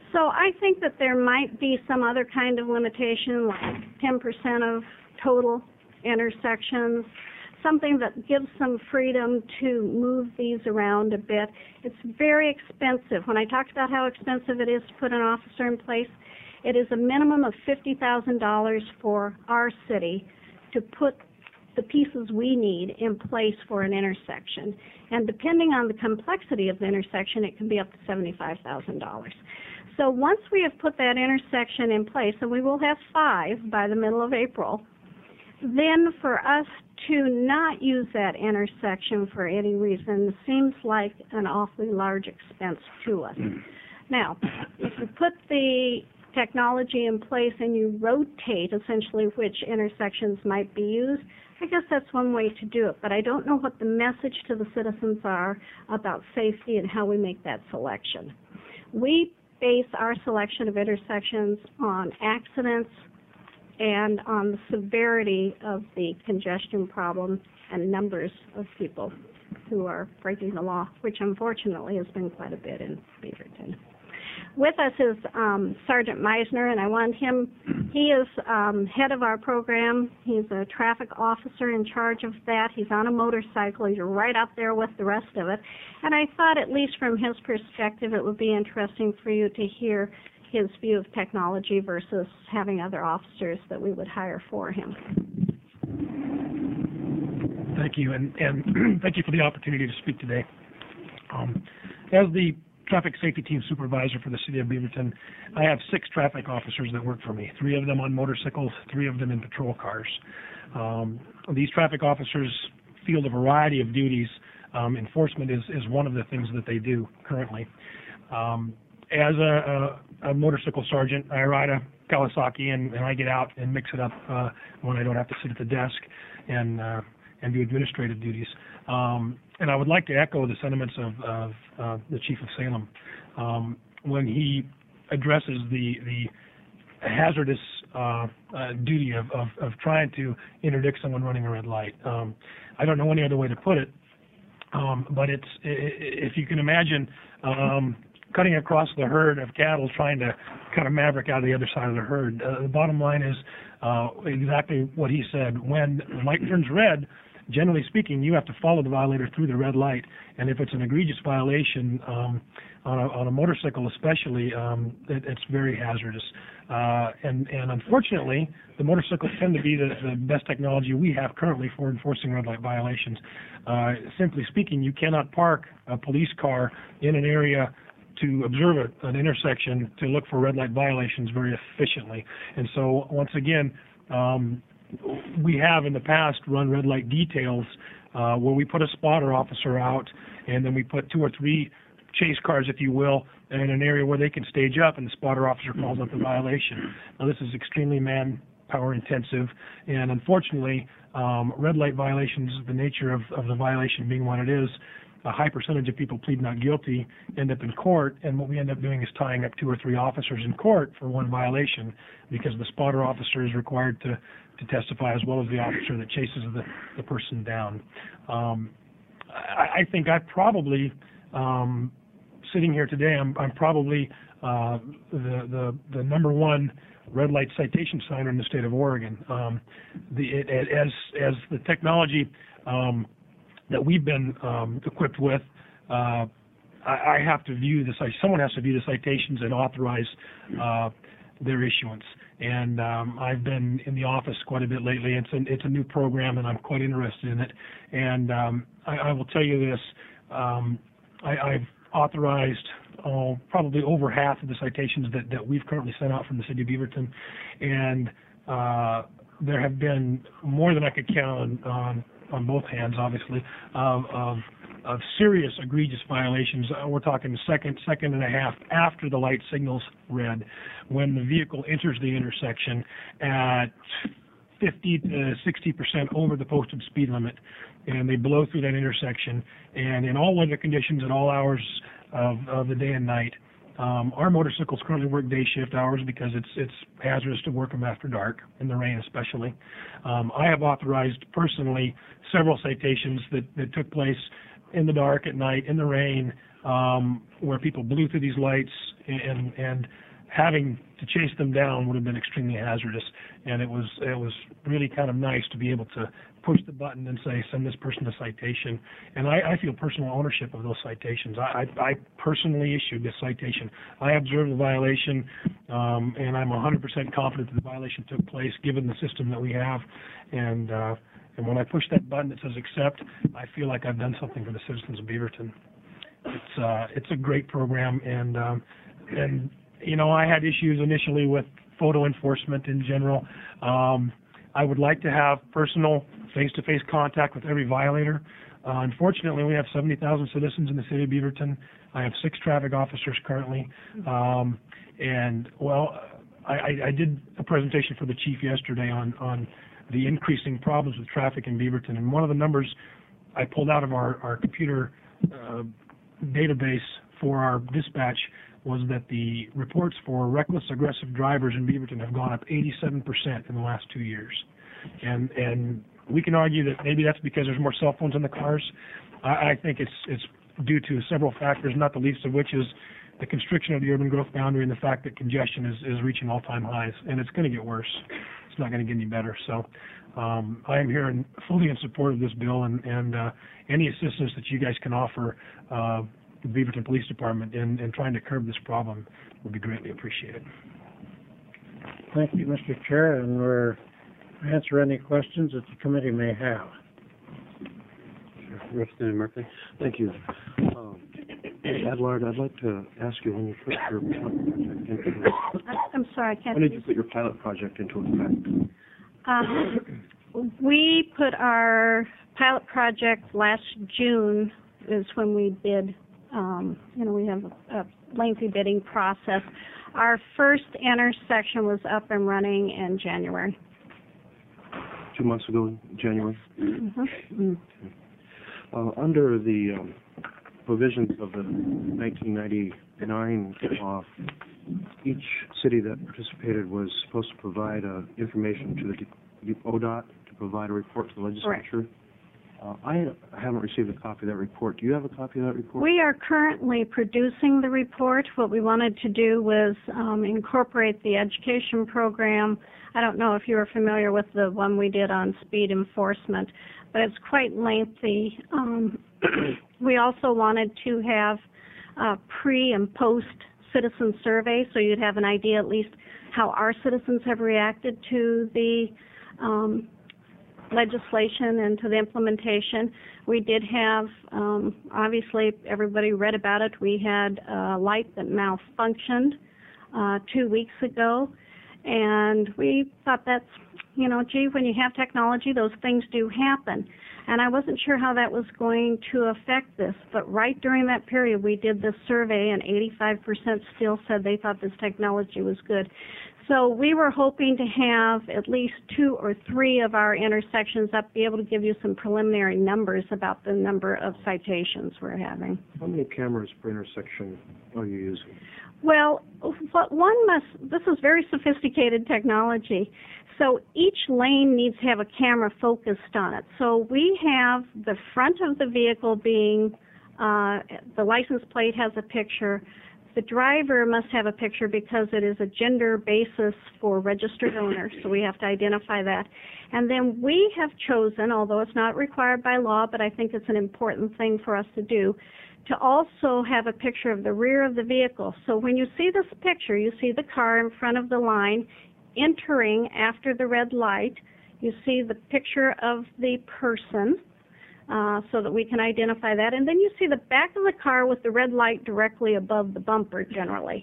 Speaker 6: So I think that there might be some other kind of limitation, like ten percent of total intersections, something that gives some freedom to move these around a bit. It's very expensive. When I talked about how expensive it is to put an officer in place, it is a minimum of fifty thousand dollars for our city to put the pieces we need in place for an intersection. And depending on the complexity of the intersection, it can be up to seventy-five thousand dollars. So once we have put that intersection in place, and we will have five by the middle of April, then for us to not use that intersection for any reason seems like an awfully large expense to us. Now, if you put the technology in place and you rotate essentially which intersections might be used, I guess that's one way to do it, but I don't know what the message to the citizens are about safety and how we make that selection. We base our selection of intersections on accidents and on the severity of the congestion problem and numbers of people who are breaking the law, which unfortunately has been quite a bit in Beaverton. With us is um, Sergeant Meisner, and I want him, he is um, head of our program. He's a traffic officer in charge of that. He's on a motorcycle. He's right up there with the rest of it. And I thought, at least from his perspective, it would be interesting for you to hear his view of technology versus having other officers that we would hire for him.
Speaker 13: Thank you, and, and thank you for the opportunity to speak today. Um, as the traffic safety team supervisor for the city of Beaverton, I have six traffic officers that work for me, three of them on motorcycles, three of them in patrol cars. Um, these traffic officers field a variety of duties. Um, enforcement is, is one of the things that they do currently. Um, as a, a, a motorcycle sergeant, I ride a Kawasaki, and, and I get out and mix it up uh, when I don't have to sit at the desk and uh, and do administrative duties. Um, and I would like to echo the sentiments of, of uh, the Chief of Salem um, when he addresses the the hazardous uh, uh, duty of, of, of trying to interdict someone running a red light. Um, I don't know any other way to put it, um, but it's if you can imagine um, cutting across the herd of cattle trying to cut a maverick out of the other side of the herd. Uh, the bottom line is uh, exactly what he said. When the light turns red, generally speaking, you have to follow the violator through the red light, and if it's an egregious violation um, on, a, on a motorcycle especially, um, it, it's very hazardous. Uh, and, and unfortunately, the motorcycles tend to be the, the best technology we have currently for enforcing red light violations. Uh, simply speaking, you cannot park a police car in an area to observe a, an intersection to look for red light violations very efficiently. And so, once again, um, we have in the past run red light details uh, where we put a spotter officer out, and then we put two or three chase cars, if you will, in an area where they can stage up, and the spotter officer calls up the violation. Now, this is extremely manpower intensive, and unfortunately, um, red light violations, the nature of, of the violation being what it is, a high percentage of people plead not guilty, end up in court, and what we end up doing is tying up two or three officers in court for one violation because the spotter officer is required to, to testify as well as the officer that chases the, the person down. Um, I, I think I probably, um, sitting here today, I'm, I'm probably uh, the, the, the number one red light citation signer in the state of Oregon. Um, the, it, as, as the technology um, that we've been um, equipped with, uh, I, I have to view the someone has to view the citations and authorize uh, their issuance. And um, I've been in the office quite a bit lately. It's a, it's a new program, and I'm quite interested in it. And um, I, I will tell you this: um, I, I've authorized oh, probably over half of the citations that, that we've currently sent out from the city of Beaverton, and uh, there have been more than I could count on. on on both hands, obviously, of, of, of serious egregious violations. Uh, we're talking second, second and a half after the light signals red, when the vehicle enters the intersection at fifty to sixty percent over the posted speed limit, and they blow through that intersection, and in all weather conditions at all hours of, of the day and night. Um, our motorcycles currently work day shift hours because it's it's hazardous to work them after dark, in the rain especially. Um, I have authorized personally several citations that, that took place in the dark, at night, in the rain, um, where people blew through these lights, and, and having to chase them down would have been extremely hazardous. And it was it was really kind of nice to be able to push the button and say, send this person a citation. And I, I feel personal ownership of those citations. I, I, I personally issued this citation. I observed the violation, um, and I'm one hundred percent confident that the violation took place given the system that we have. And uh, and when I push that button that says accept, I feel like I've done something for the citizens of Beaverton. It's uh, it's a great program, and um, and you know, I had issues initially with photo enforcement in general. Um, I would like to have personal face-to-face contact with every violator. Uh, unfortunately, we have seventy thousand citizens in the city of Beaverton. I have six traffic officers currently. Um, and, well, I, I, I did a presentation for the chief yesterday on, on the increasing problems with traffic in Beaverton. And one of the numbers I pulled out of our, our computer uh, database for our dispatch was that the reports for reckless, aggressive drivers in Beaverton have gone up eighty-seven percent in the last two years. And and we can argue that maybe that's because there's more cell phones in the cars. I, I think it's it's due to several factors, not the least of which is the constriction of the urban growth boundary and the fact that congestion is, is reaching all-time highs. And it's going to get worse. It's not going to get any better. So um, I am here in, fully in support of this bill, and, and uh, any assistance that you guys can offer uh, the Beaverton Police Department in, in trying to curb this problem would be greatly appreciated.
Speaker 12: Thank you, Mister Chair, and we'll answer any questions that the committee may have.
Speaker 10: Representative Murphy. Thank you. Um, Adlard, I'd like to ask you when you put your pilot project into
Speaker 6: I'm sorry, I can't.
Speaker 10: when did you put your pilot project into effect?
Speaker 6: Um, we put our pilot project last June is when we bid. Um, you know, we have a, a lengthy bidding process. Our first intersection was up and running in January.
Speaker 10: Two months ago, January?
Speaker 6: Mm-hmm.
Speaker 10: Mm-hmm. Uh, under the um, provisions of the nineteen ninety-nine law, each city that participated was supposed to provide uh, information to the O D O T to provide a report to the legislature. Uh, I haven't received a copy of that report. Do you have a copy of that report?
Speaker 6: We are currently producing the report. What we wanted to do was um, incorporate the education program. I don't know if you are familiar with the one we did on speed enforcement, but it's quite lengthy. Um, we also wanted to have uh, pre and post citizen survey, so you'd have an idea at least how our citizens have reacted to the um, legislation and to the implementation. We did have, um, obviously, everybody read about it. We had a light that malfunctioned uh, two weeks ago, and we thought that's, you know, gee, when you have technology, those things do happen. And I wasn't sure how that was going to affect this, but right during that period, we did this survey, and eighty-five percent still said they thought this technology was good. So we were hoping to have at least two or three of our intersections up, be able to give you some preliminary numbers about the number of citations we're having.
Speaker 10: How many cameras per intersection are you using?
Speaker 6: Well, what one must, this is very sophisticated technology, so each lane needs to have a camera focused on it. So we have the front of the vehicle being, uh, the license plate has a picture. The driver must have a picture because it is a gender basis for registered owners, so we have to identify that. And then we have chosen, although it's not required by law, but I think it's an important thing for us to do, to also have a picture of the rear of the vehicle. So when you see this picture, you see the car in front of the line entering after the red light. You see the picture of the person, Uh, so that we can identify that. And then you see the back of the car with the red light directly above the bumper generally.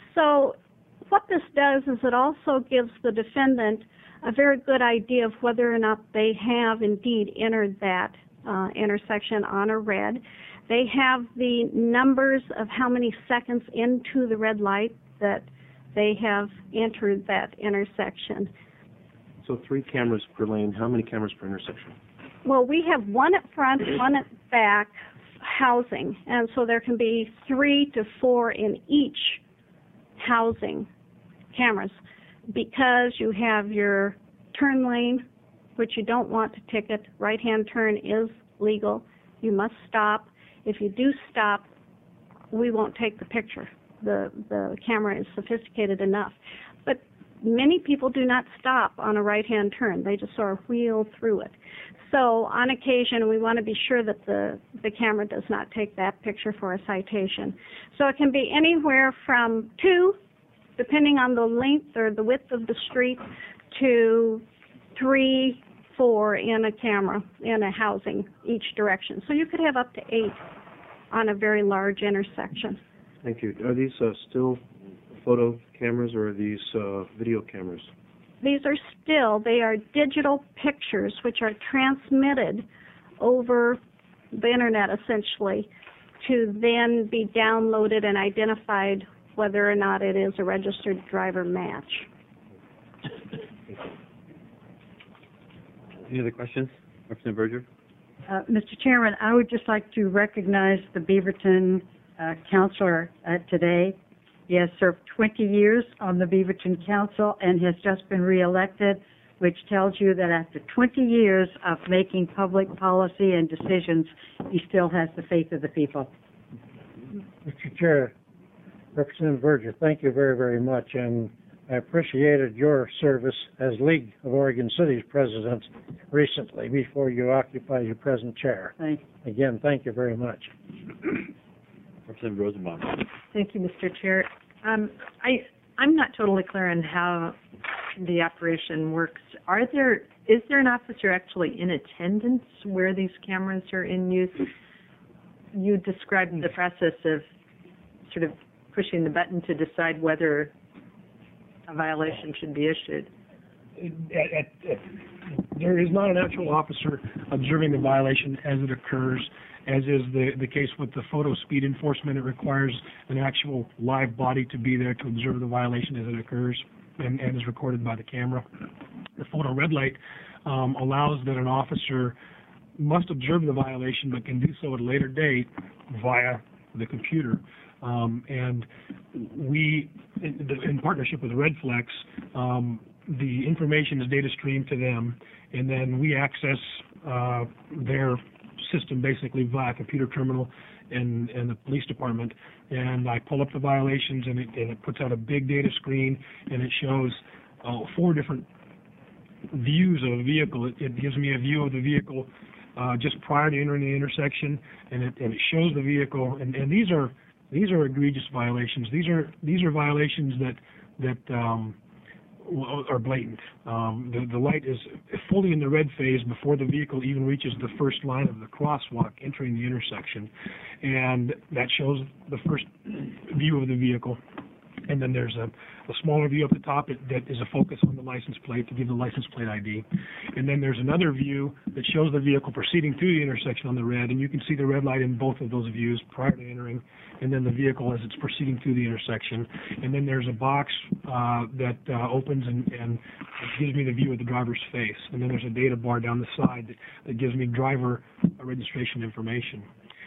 Speaker 6: So what this does is it also gives the defendant a very good idea of whether or not they have indeed entered that uh, intersection on a red. They have the numbers of how many seconds into the red light that they have entered that intersection.
Speaker 10: So three cameras per lane. How many cameras per intersection?
Speaker 6: Well, we have one at front, one at back housing, and so there can be three to four in each housing cameras because you have your turn lane, which you don't want to ticket. Right-hand turn is legal. You must stop. If you do stop, we won't take the picture. The, the camera is sophisticated enough. But many people do not stop on a right-hand turn. They just sort of wheel through it. So on occasion, we want to be sure that the, the camera does not take that picture for a citation. So it can be anywhere from two, depending on the length or the width of the street, to three, four in a camera, in a housing, each direction. So you could have up to eight on a very large intersection.
Speaker 10: Thank you. Are these uh, still photo cameras or are these uh, video cameras?
Speaker 6: These are still, they are digital pictures which are transmitted over the internet essentially to then be downloaded and identified whether or not it is a registered driver match.
Speaker 2: Any other questions? Representative Berger?
Speaker 14: Uh, Mister Chairman, I would just like to recognize the Beaverton uh, counselor uh, today. He has served twenty years on the Beaverton Council and has just been reelected, which tells you that after twenty years of making public policy and decisions, he still has the faith of the people.
Speaker 12: Mister Chair, Representative Berger, thank you very, very much, and I appreciated your service as League of Oregon Cities President recently before you occupy your present chair.
Speaker 14: Thank
Speaker 12: Again, thank you very much.
Speaker 2: Representative Rosenbaum.
Speaker 4: Thank you, Mister Chair. Um, I, I'm not totally clear on how the operation works. Are there, is there an officer actually in attendance where these cameras are in use? You described the process of sort of pushing the button to decide whether a violation should be issued.
Speaker 13: At, at, at, there is not an actual officer observing the violation as it occurs, as is the, the case with the photo speed enforcement. It requires an actual live body to be there to observe the violation as it occurs and, and is recorded by the camera. The photo red light um, allows that an officer must observe the violation but can do so at a later date via the computer. Um, and we, in, in partnership with Redflex, um, the information is data streamed to them, and then we access uh, their system basically via computer terminal and, and the police department. And I pull up the violations, and it, and it puts out a big data screen, and it shows uh, four different views of a vehicle. It, it gives me a view of the vehicle uh, just prior to entering the intersection, and it, and it shows the vehicle. And, and these are These are egregious violations. These are these are violations that that um, are blatant. Um, the, the light is fully in the red phase before the vehicle even reaches the first line of the crosswalk entering the intersection, and that shows the first view of the vehicle. And then there's a, a smaller view up the top that, that is a focus on the license plate to give the license plate I D. And then there's another view that shows the vehicle proceeding through the intersection on the red, and you can see the red light in both of those views prior to entering, and then the vehicle as it's proceeding through the intersection. And then there's a box uh, that uh, opens and, and gives me the view of the driver's face. And then there's a data bar down the side that, that gives me driver registration information.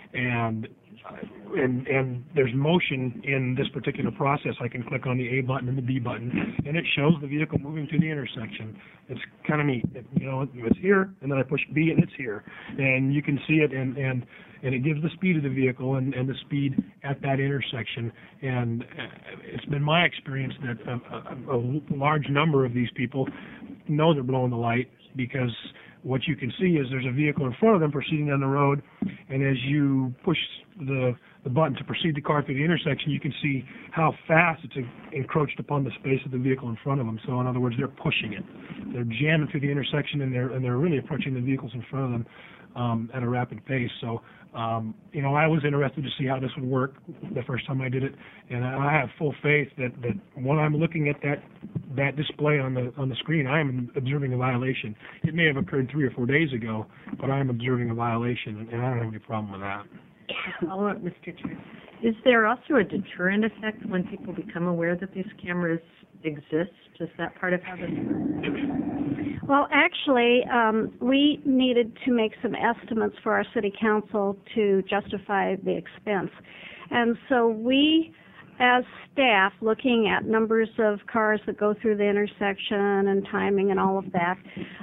Speaker 13: And Uh, and, and there's motion in this particular process. I can click on the A button and the B button, and it shows the vehicle moving through the intersection. It's kind of neat. It, you know, it's here, and then I push B, and it's here. And you can see it, and, and, and it gives the speed of the vehicle and, and the speed at that intersection. And uh, it's been my experience that a, a, a large number of these people know they're blowing the light, because what you can see is there's a vehicle in front of them proceeding down the road, and as you push the, the button to proceed the car through the intersection, you can see how fast it's encroached upon the space of the vehicle in front of them. So in other words, they're pushing it. They're jamming through the intersection, and they're, and they're really approaching the vehicles in front of them um, at a rapid pace. So, um, you know, I was interested to see how this would work the first time I did it, and I have full faith that, that when I'm looking at that that display on the on the screen, I am observing a violation. It may have occurred three or four days ago, but I am observing a violation, and I don't have any problem with that.
Speaker 4: Follow up, Mister Chair. Is there also a deterrent effect when people become aware that these cameras exist? Is that part of how this works?
Speaker 6: Well, actually, um, we needed to make some estimates for our city council to justify the expense. And so we, as staff, looking at numbers of cars that go through the intersection and timing and all of that,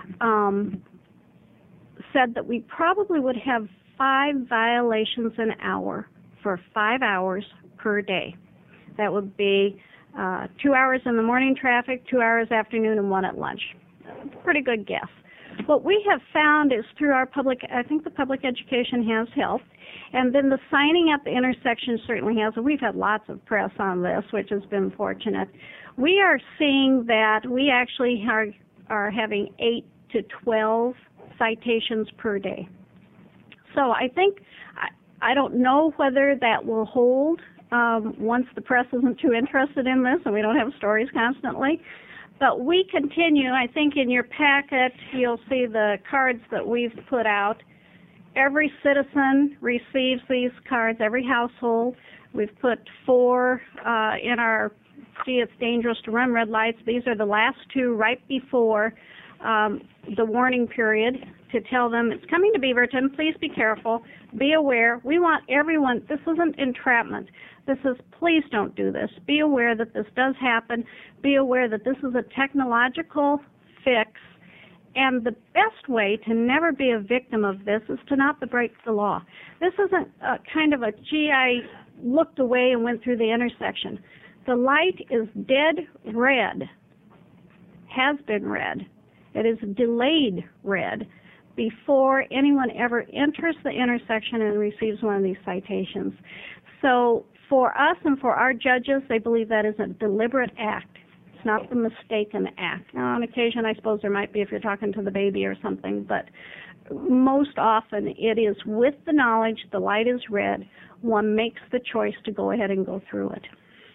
Speaker 6: um, said that we probably would have five violations an hour for five hours per day. That would be uh, two hours in the morning traffic, two hours afternoon, and one at lunch. Pretty good guess. What we have found is through our public, I think the public education has helped, and then the signing at the intersection certainly has, and we've had lots of press on this, which has been fortunate. We are seeing that we actually are, are having eight to twelve citations per day. So I think, I, I don't know whether that will hold um, once the press isn't too interested in this and we don't have stories constantly. But we continue. I think in your packet you'll see the cards that we've put out. Every citizen receives these cards, every household. We've put four uh, in our, gee, it's dangerous to run red lights. These are the last two right before um, the warning period to tell them it's coming to Beaverton. Please be careful. Be aware. We want everyone, this isn't entrapment. This is, please don't do this. Be aware that this does happen. Be aware that this is a technological fix. And the best way to never be a victim of this is to not to break the law. This isn't a kind of a, gee, I looked away and went through the intersection. The light is dead red, has been red. It is delayed red before anyone ever enters the intersection and receives one of these citations. So for us and for our judges, they believe that is a deliberate act. It's not the mistaken act. Now, on occasion, I suppose there might be if you're talking to the baby or something, but most often it is with the knowledge the light is red, one makes the choice to go ahead and go through it.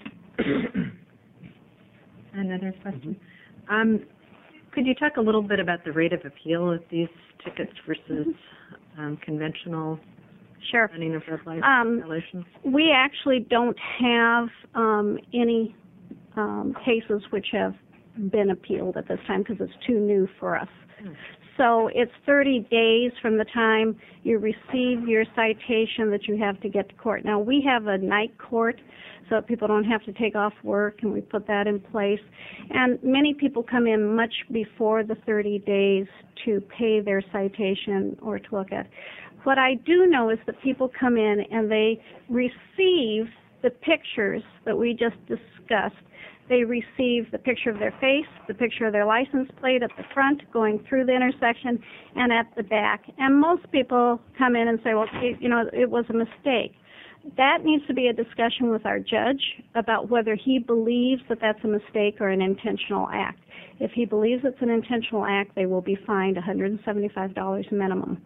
Speaker 4: Another question. Um, could you talk a little bit about the rate of appeal of these tickets versus um, conventional
Speaker 6: Sure.
Speaker 4: running of red light
Speaker 6: Um,
Speaker 4: violations?
Speaker 6: We actually don't have um, any um, cases which have been appealed at this time because it's too new for us.
Speaker 4: Hmm.
Speaker 6: So it's thirty days from the time you receive your citation that you have to get to court. Now, we have a night court so that people don't have to take off work, and we put that in place. And many people come in much before the thirty days to pay their citation or to look at. What I do know is that people come in and they receive the pictures that we just discussed. They receive the picture of their face, the picture of their license plate at the front, going through the intersection, and at the back. And most people come in and say, well, you know, it was a mistake. That needs to be a discussion with our judge about whether he believes that that's a mistake or an intentional act. If he believes it's an intentional act, they will be fined one hundred seventy-five dollars minimum.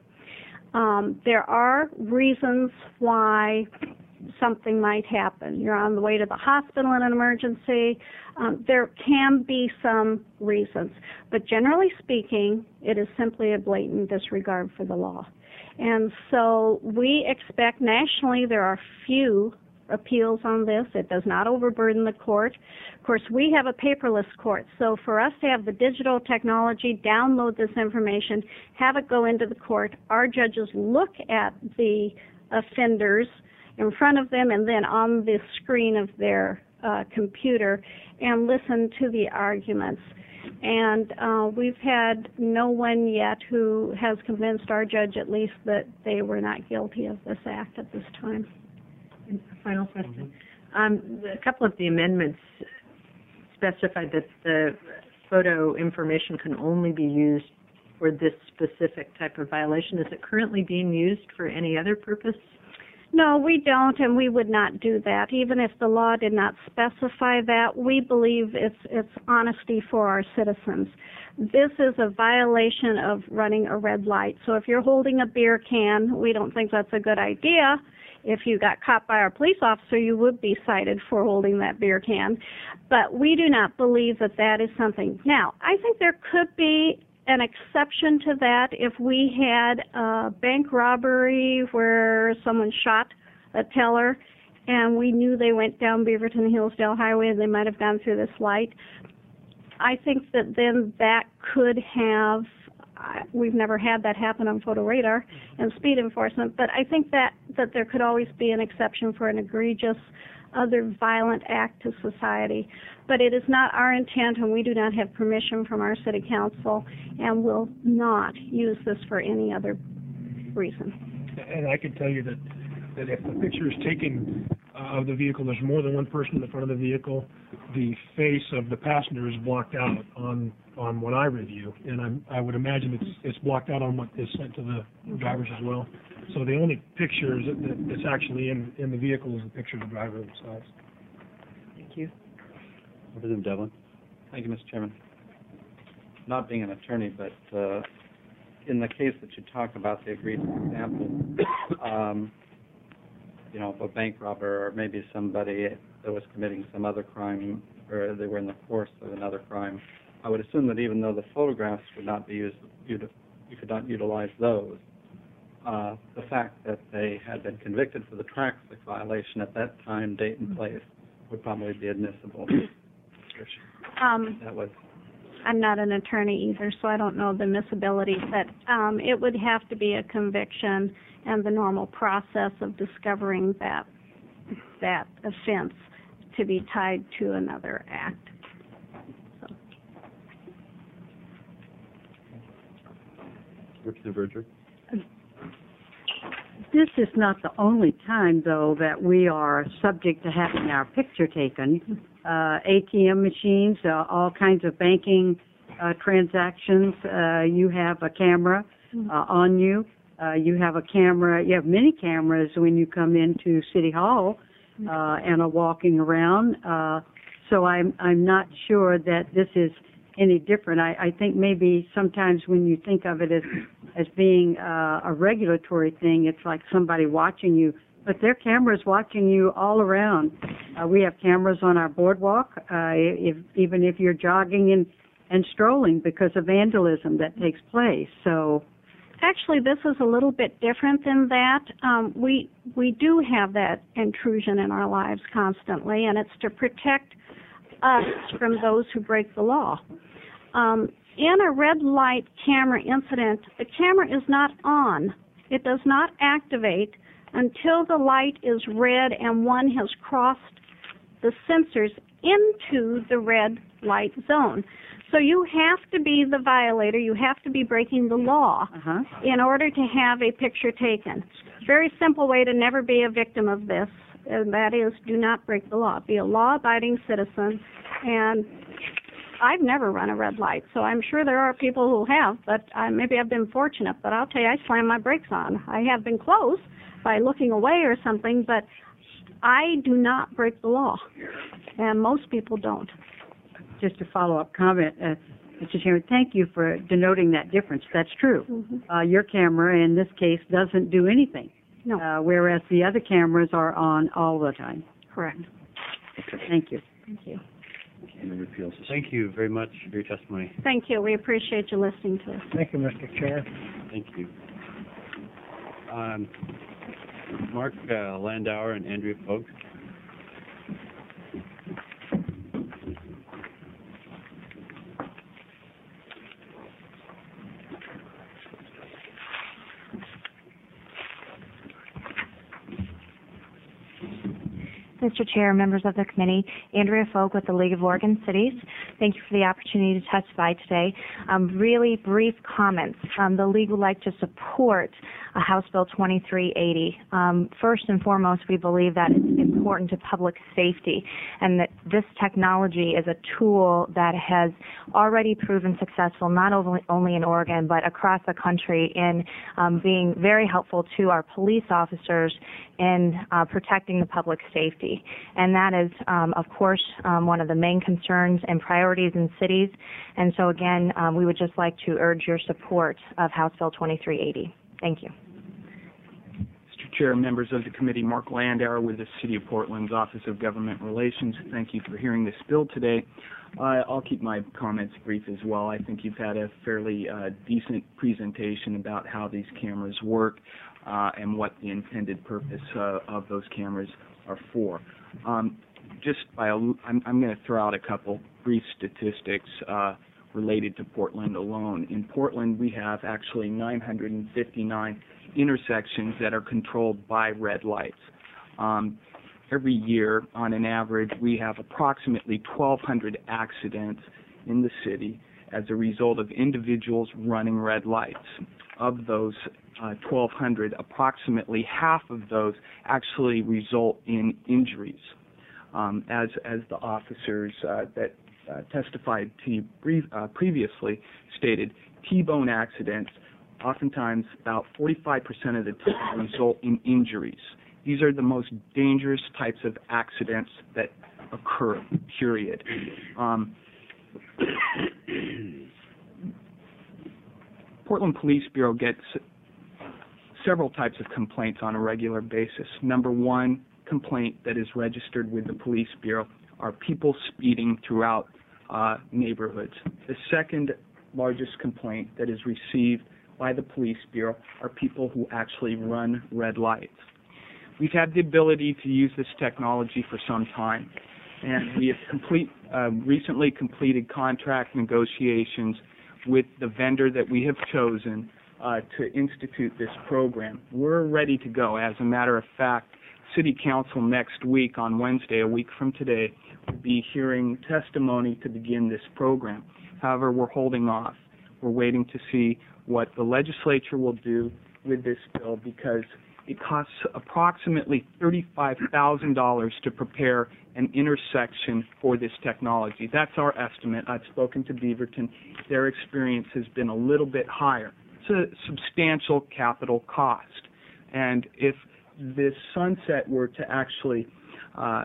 Speaker 6: Um, there are reasons why something might happen. You're on the way to the hospital in an emergency. Um, there can be some reasons. But generally speaking, it is simply a blatant disregard for the law. And so we expect nationally there are few appeals on this. It does not overburden the court. Of course, we have a paperless court. So for us to have the digital technology, download this information, have it go into the court, our judges look at the offenders in front of them and then on the screen of their uh, computer and listen to the arguments. And uh, we've had no one yet who has convinced our judge, at least, that they were not guilty of this act at this time.
Speaker 4: And a final question. Um, a couple of the amendments specified that the photo information can only be used for this specific type of violation. Is it currently being used for any other purpose?
Speaker 6: No, we don't, and we would not do that. Even if the law did not specify that, we believe it's it's honesty for our citizens. This is a violation of running a red light. So if you're holding a beer can, we don't think that's a good idea. If you got caught by our police officer, you would be cited for holding that beer can. But we do not believe that that is something. Now, I think there could be an exception to that if we had a bank robbery where someone shot a teller and we knew they went down Beaverton Hillsdale Highway and they might have gone through this light. I think that then that could have, uh, we've never had that happen on photo radar and speed enforcement, but I think that, that there could always be an exception for an egregious other violent act to society. But it is not our intent, and we do not have permission from our city council, and will not use this for any other reason.
Speaker 13: And I can tell you that that if the picture is taken uh, of the vehicle, there's more than one person in the front of the vehicle, the face of the passenger is blocked out on on what I review, and I'm, I would imagine it's it's blocked out on what is sent to the drivers as well. So the only pictures that, that, that's actually in, in the vehicle is the picture of the driver themselves.
Speaker 4: Thank you.
Speaker 2: Representative Devlin.
Speaker 7: Thank you, Mister Chairman. Not being an attorney, but uh, in the case that you talk about, the egregious example, um, you know, a bank robber or maybe somebody that was committing some other crime, or they were in the course of another crime, I would assume that even though the photographs would not be used, you could not utilize those. Uh, the fact that they had been convicted for the traffic violation at that time, date, and place would probably be admissible.
Speaker 6: Um,
Speaker 7: that was.
Speaker 6: I'm not an attorney either, so I don't know the admissibility, but um, it would have to be a conviction and the normal process of discovering that that offense to be tied to another act. So.
Speaker 2: Representative Berger.
Speaker 14: This is not the only time, though, that we are subject to having our picture taken. Uh, A T M machines, uh, all kinds of banking uh, transactions. Uh, you have a camera uh, on you. Uh, you have a camera. You have many cameras when you come into City Hall uh, and are walking around. Uh, so I'm I'm not sure that this is any different. I, I think maybe sometimes when you think of it as as being uh, a regulatory thing, it's like somebody watching you. But their cameras watching you all around. Uh, we have cameras on our boardwalk, uh, if, even if you're jogging and, and strolling because of vandalism that takes place. So,
Speaker 6: actually, this is a little bit different than that. Um, we we do have that intrusion in our lives constantly, and it's to protect us from those who break the law. Um, in a red light camera incident, the camera is not on. It does not activate until the light is red and one has crossed the sensors into the red light zone. So you have to be the violator, you have to be breaking the law
Speaker 14: uh-huh.
Speaker 6: in order to have a picture taken. Very simple way to never be a victim of this, and that is do not break the law. Be a law-abiding citizen, and I've never run a red light, so I'm sure there are people who have, but I, maybe I've been fortunate, but I'll tell you, I slam my brakes on. I have been close by looking away or something, but I do not break the law, and most people don't.
Speaker 14: Just a follow-up comment, uh, Mister Chairman, thank you for denoting that difference. That's true.
Speaker 6: Mm-hmm.
Speaker 14: Uh, your camera, in this case, doesn't do anything,
Speaker 6: no.
Speaker 14: uh, whereas the other cameras are on all the time.
Speaker 6: Correct.
Speaker 14: Okay. Thank you.
Speaker 6: Thank you.
Speaker 2: Thank you very much for your testimony.
Speaker 6: Thank you. We appreciate you listening to us.
Speaker 13: Thank you, Mister Chair.
Speaker 2: Thank you. Um, Mark uh, Landauer and Andrea Fogt.
Speaker 15: Mister Chair, members of the committee, Andrea Folk with the League of Oregon Cities. Thank you for the opportunity to testify today. Um, really brief comments. Um, the League would like to support uh, House Bill twenty-three eighty. Um, first and foremost, we believe that it's important to public safety and that this technology is a tool that has already proven successful not only, only in Oregon but across the country in um, being very helpful to our police officers in uh, protecting the public safety. And that is, um, of course, um, one of the main concerns and priorities in cities. And so, again, um, we would just like to urge your support of House Bill twenty-three eighty. Thank you.
Speaker 16: Mister Chair, members of the committee, Mark Landauer with the City of Portland's Office of Government Relations. Thank you for hearing this bill today. Uh, I'll keep my comments brief as well. I think you've had a fairly uh, decent presentation about how these cameras work uh, and what the intended purpose uh, of those cameras are for. Um, just by, a, I'm, I'm going to throw out a couple brief statistics uh, related to Portland alone. In Portland, we have actually nine hundred fifty-nine intersections that are controlled by red lights. Um, every year, on an average, we have approximately twelve hundred accidents in the city as a result of individuals running red lights. Of those uh, twelve hundred, approximately half of those actually result in injuries. Um, as, as the officers uh, that uh, testified to you brief, uh, previously stated, T-bone accidents oftentimes about forty-five percent of the time result in injuries. These are the most dangerous types of accidents that occur, period. Um, Portland Police Bureau gets several types of complaints on a regular basis. Number one complaint that is registered with the Police Bureau are people speeding throughout uh, neighborhoods. The second largest complaint that is received by the Police Bureau are people who actually run red lights. We've had the ability to use this technology for some time, and we have complete, uh, recently completed contract negotiations with the vendor that we have chosen uh, to institute this program. We're ready to go. As a matter of fact, City Council next week on Wednesday, a week from today, will be hearing testimony to begin this program. However, we're holding off. We're waiting to see what the legislature will do with this bill because it costs approximately thirty-five thousand dollars to prepare an intersection for this technology. That's our estimate. I've spoken to Beaverton. Their experience has been a little bit higher. It's a substantial capital cost. And if this sunset were to actually uh,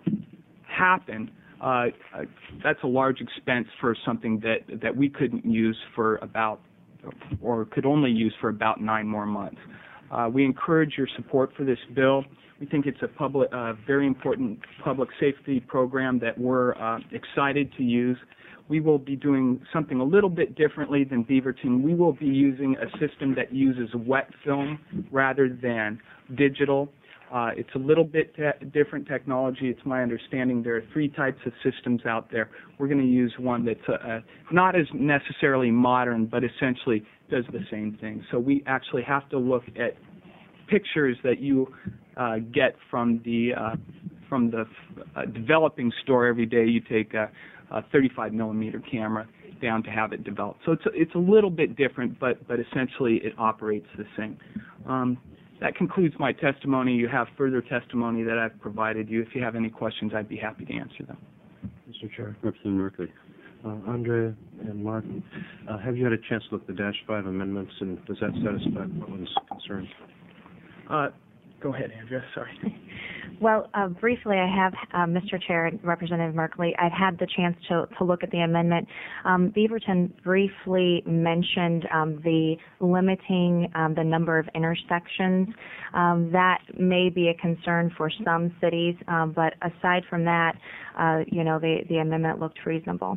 Speaker 16: happen, uh, uh, that's a large expense for something that, that we couldn't use for about, or could only use for about nine more months. Uh, we encourage your support for this bill. We think it's a public, uh, very important public safety program that we're uh, excited to use. We will be doing something a little bit differently than Beaverton. We will be using a system that uses wet film rather than digital. Uh, it's a little bit te- different technology. It's my understanding there are three types of systems out there. We're going to use one that's uh, uh, not as necessarily modern, but essentially does the same thing. So we actually have to look at pictures that you uh, get from the uh, from the uh, developing store every day. You take a, a thirty-five millimeter camera down to have it developed. So it's a, it's a little bit different, but but essentially it operates the same. Um, That concludes my testimony. You have further testimony that I've provided you. If you have any questions, I'd be happy to answer them.
Speaker 10: Mister Chair.
Speaker 2: Representative Merkley.
Speaker 10: Uh, Andre and Mark, uh, have you had a chance to look at the Dash five amendments, and does that satisfy Portland's concerns?
Speaker 16: Uh, go ahead, Andrea. Sorry.
Speaker 15: Well, uh, briefly, I have, uh, Mister Chair and Representative Merkley, I've had the chance to, to look at the amendment. Um, Beaverton briefly mentioned um, the limiting um, the number of intersections. Um, that may be a concern for some cities, um, but aside from that, uh, you know, the, the amendment looked reasonable.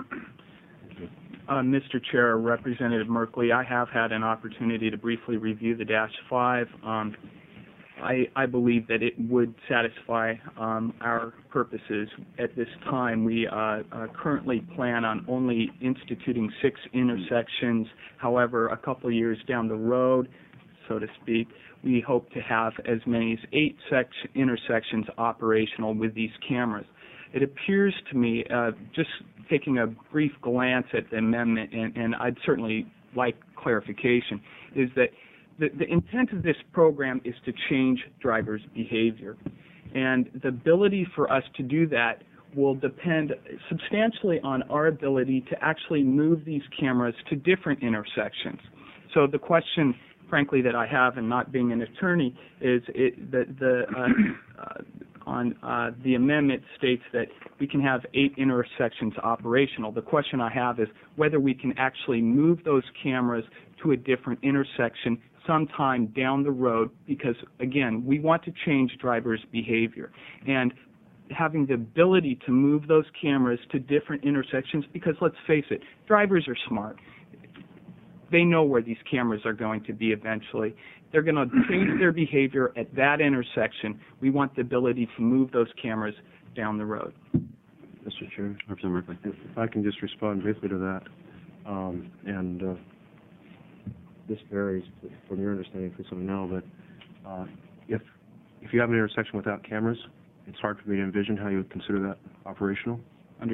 Speaker 16: Uh, Mister Chair, Representative Merkley, I have had an opportunity to briefly review the Dash five. Um, I, I believe that it would satisfy um, our purposes. At this time, we uh, uh, currently plan on only instituting six intersections. However, a couple of years down the road, so to speak, we hope to have as many as eight sec- intersections operational with these cameras. It appears to me, uh, just taking a brief glance at the amendment, and, and I'd certainly like clarification, is that The, the intent of this program is to change drivers' behavior, and the ability for us to do that will depend substantially on our ability to actually move these cameras to different intersections. So the question, frankly, that I have, and not being an attorney, is it, the, the uh, uh, on uh, the amendment states that we can have eight intersections operational. The question I have is whether we can actually move those cameras to a different intersection sometime down the road, because, again, we want to change drivers' behavior. And having the ability to move those cameras to different intersections, because let's face it, drivers are smart. They know where these cameras are going to be eventually. They're going to change their behavior at that intersection. We want the ability to move those cameras down the road.
Speaker 10: Mister Chair,
Speaker 2: Representative Merkley.
Speaker 10: if I can just respond briefly to that, um, and uh, this varies from your understanding, please let me know, but uh, if if you have an intersection without cameras, it's hard for me to envision how you would consider that operational.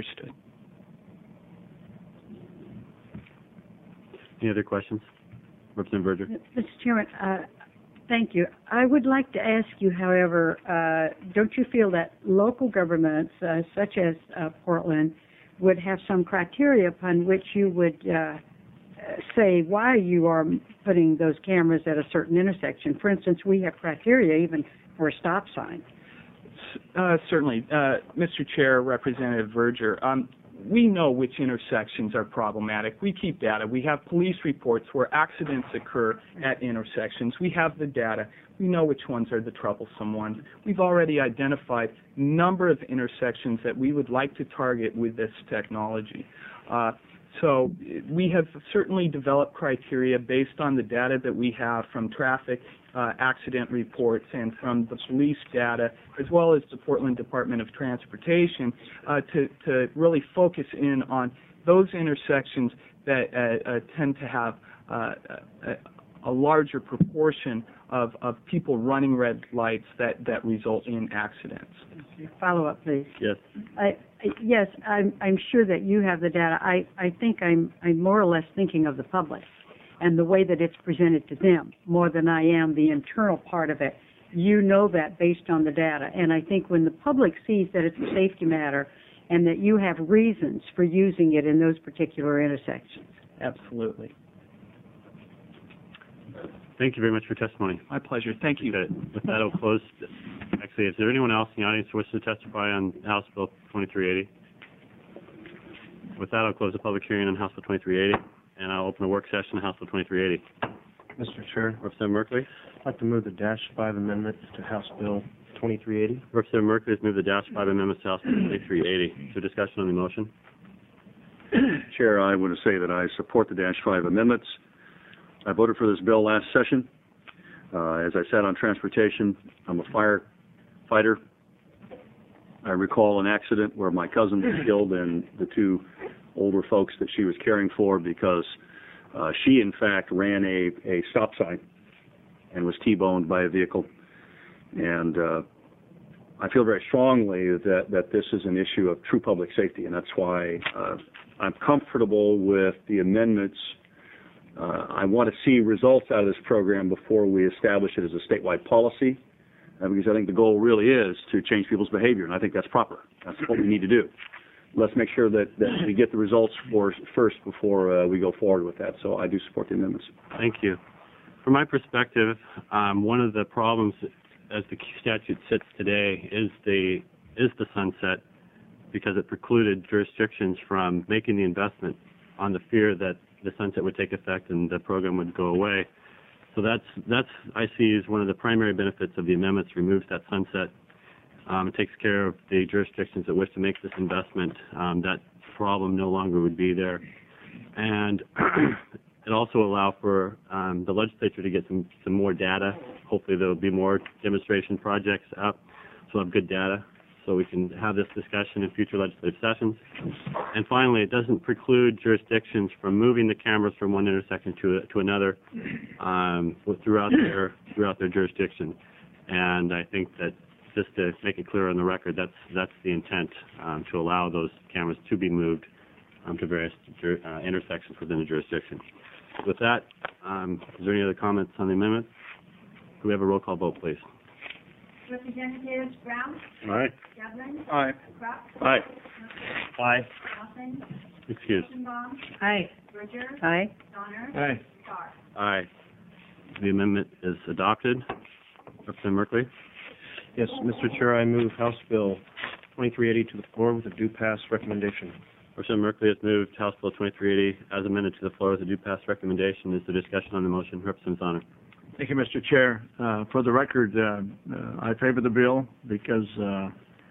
Speaker 16: Understood.
Speaker 2: Any other questions? Representative Verger.
Speaker 14: Mister Chairman, uh, thank you. I would like to ask you, however, uh, don't you feel that local governments, uh, such as uh, Portland, would have some criteria upon which you would uh, say why you are putting those cameras at a certain intersection? For instance, we have criteria even for a stop sign.
Speaker 16: Uh, certainly. Uh, Mister Chair, Representative Verger, um, we know which intersections are problematic. We keep data. We have police reports where accidents occur at intersections. We have the data. We know which ones are the troublesome ones. We've already identified a number of intersections that we would like to target with this technology. Uh, So we have certainly developed criteria based on the data that we have from traffic uh, accident reports and from the police data, as well as the Portland Department of Transportation, uh, to, to really focus in on those intersections that uh, uh, tend to have uh, a, a larger proportion of, of people running red lights that, that result in accidents.
Speaker 14: Follow up, please.
Speaker 2: Yes.
Speaker 14: I, yes, I'm, I'm sure that you have the data. I, I think I'm, I'm more or less thinking of the public and the way that it's presented to them more than I am the internal part of it. You know that based on the data. And I think when the public sees that it's a safety matter and that you have reasons for using it in those particular intersections.
Speaker 16: Absolutely.
Speaker 2: Thank you very much for your testimony.
Speaker 16: My pleasure. Thank you.
Speaker 2: Okay. With that, I'll close. Actually, is there anyone else in the audience who wishes to testify on House Bill twenty-three eighty? With that, I'll close the public hearing on House Bill twenty-three eighty, and I'll open a work session on House Bill twenty-three eighty.
Speaker 10: Mister Chair,
Speaker 2: Representative Merkley.
Speaker 10: I'd like to move the Dash five amendment to House Bill twenty-three eighty.
Speaker 2: Representative Merkley has moved the Dash five amendments to House Bill twenty-three eighty. Is there discussion on the motion?
Speaker 3: Chair, I want to say that I support the Dash five amendments. I voted for this bill last session. Uh, as I said on transportation, I'm a firefighter. I recall an accident where my cousin was killed and the two older folks that she was caring for because uh, she, in fact, ran a, a stop sign and was T-boned by a vehicle. And uh, I feel very strongly that, that this is an issue of true public safety, and that's why uh, I'm comfortable with the amendments. Uh, I want to see results out of this program before we establish it as a statewide policy, uh, because I think the goal really is to change people's behavior, and I think that's proper. That's what we need to do. Let's make sure that, that we get the results for, first before uh, we go forward with that. So I do support the amendments.
Speaker 2: Thank you. From my perspective, um, one of the problems as the statute sits today is the is the sunset, because it precluded jurisdictions from making the investment on the fear that the sunset would take effect and the program would go away. So that's, that's I see as one of the primary benefits of the amendments, removes that sunset. Um, it takes care of the jurisdictions that wish to make this investment. Um, that problem no longer would be there. And it also allows for um, the legislature to get some, some more data. Hopefully there will be more demonstration projects up, so we'll have good data, so we can have this discussion in future legislative sessions. And finally, it doesn't preclude jurisdictions from moving the cameras from one intersection to to another um, throughout their throughout their jurisdiction. And I think that just to make it clear on the record, that's that's the intent, um, to allow those cameras to be moved um, to various jur- uh, intersections within the jurisdiction. With that, um, is there any other comments on the amendment? Could we have a roll call vote, please?
Speaker 17: Representatives Brown,
Speaker 2: Aye.
Speaker 17: Devlin,
Speaker 8: Aye.
Speaker 17: Crop,
Speaker 2: Aye.
Speaker 8: Aye.
Speaker 17: Dawson,
Speaker 2: Excuse.
Speaker 17: Rosenbaum,
Speaker 14: Aye.
Speaker 17: Bridger,
Speaker 14: Aye.
Speaker 17: Donner,
Speaker 8: Aye.
Speaker 17: Starr.
Speaker 2: Aye. The amendment is adopted. Representative Merkley.
Speaker 10: Yes, Mister Chair, I move House Bill twenty-three eighty to the floor with a due pass recommendation.
Speaker 2: Representative Merkley has moved House Bill twenty-three eighty as amended to the floor with a due pass recommendation. Is there discussion on the motion? Representative Donner.
Speaker 9: Thank you, Mister Chair. Uh, for the record, uh, uh, I favor the bill because uh, uh,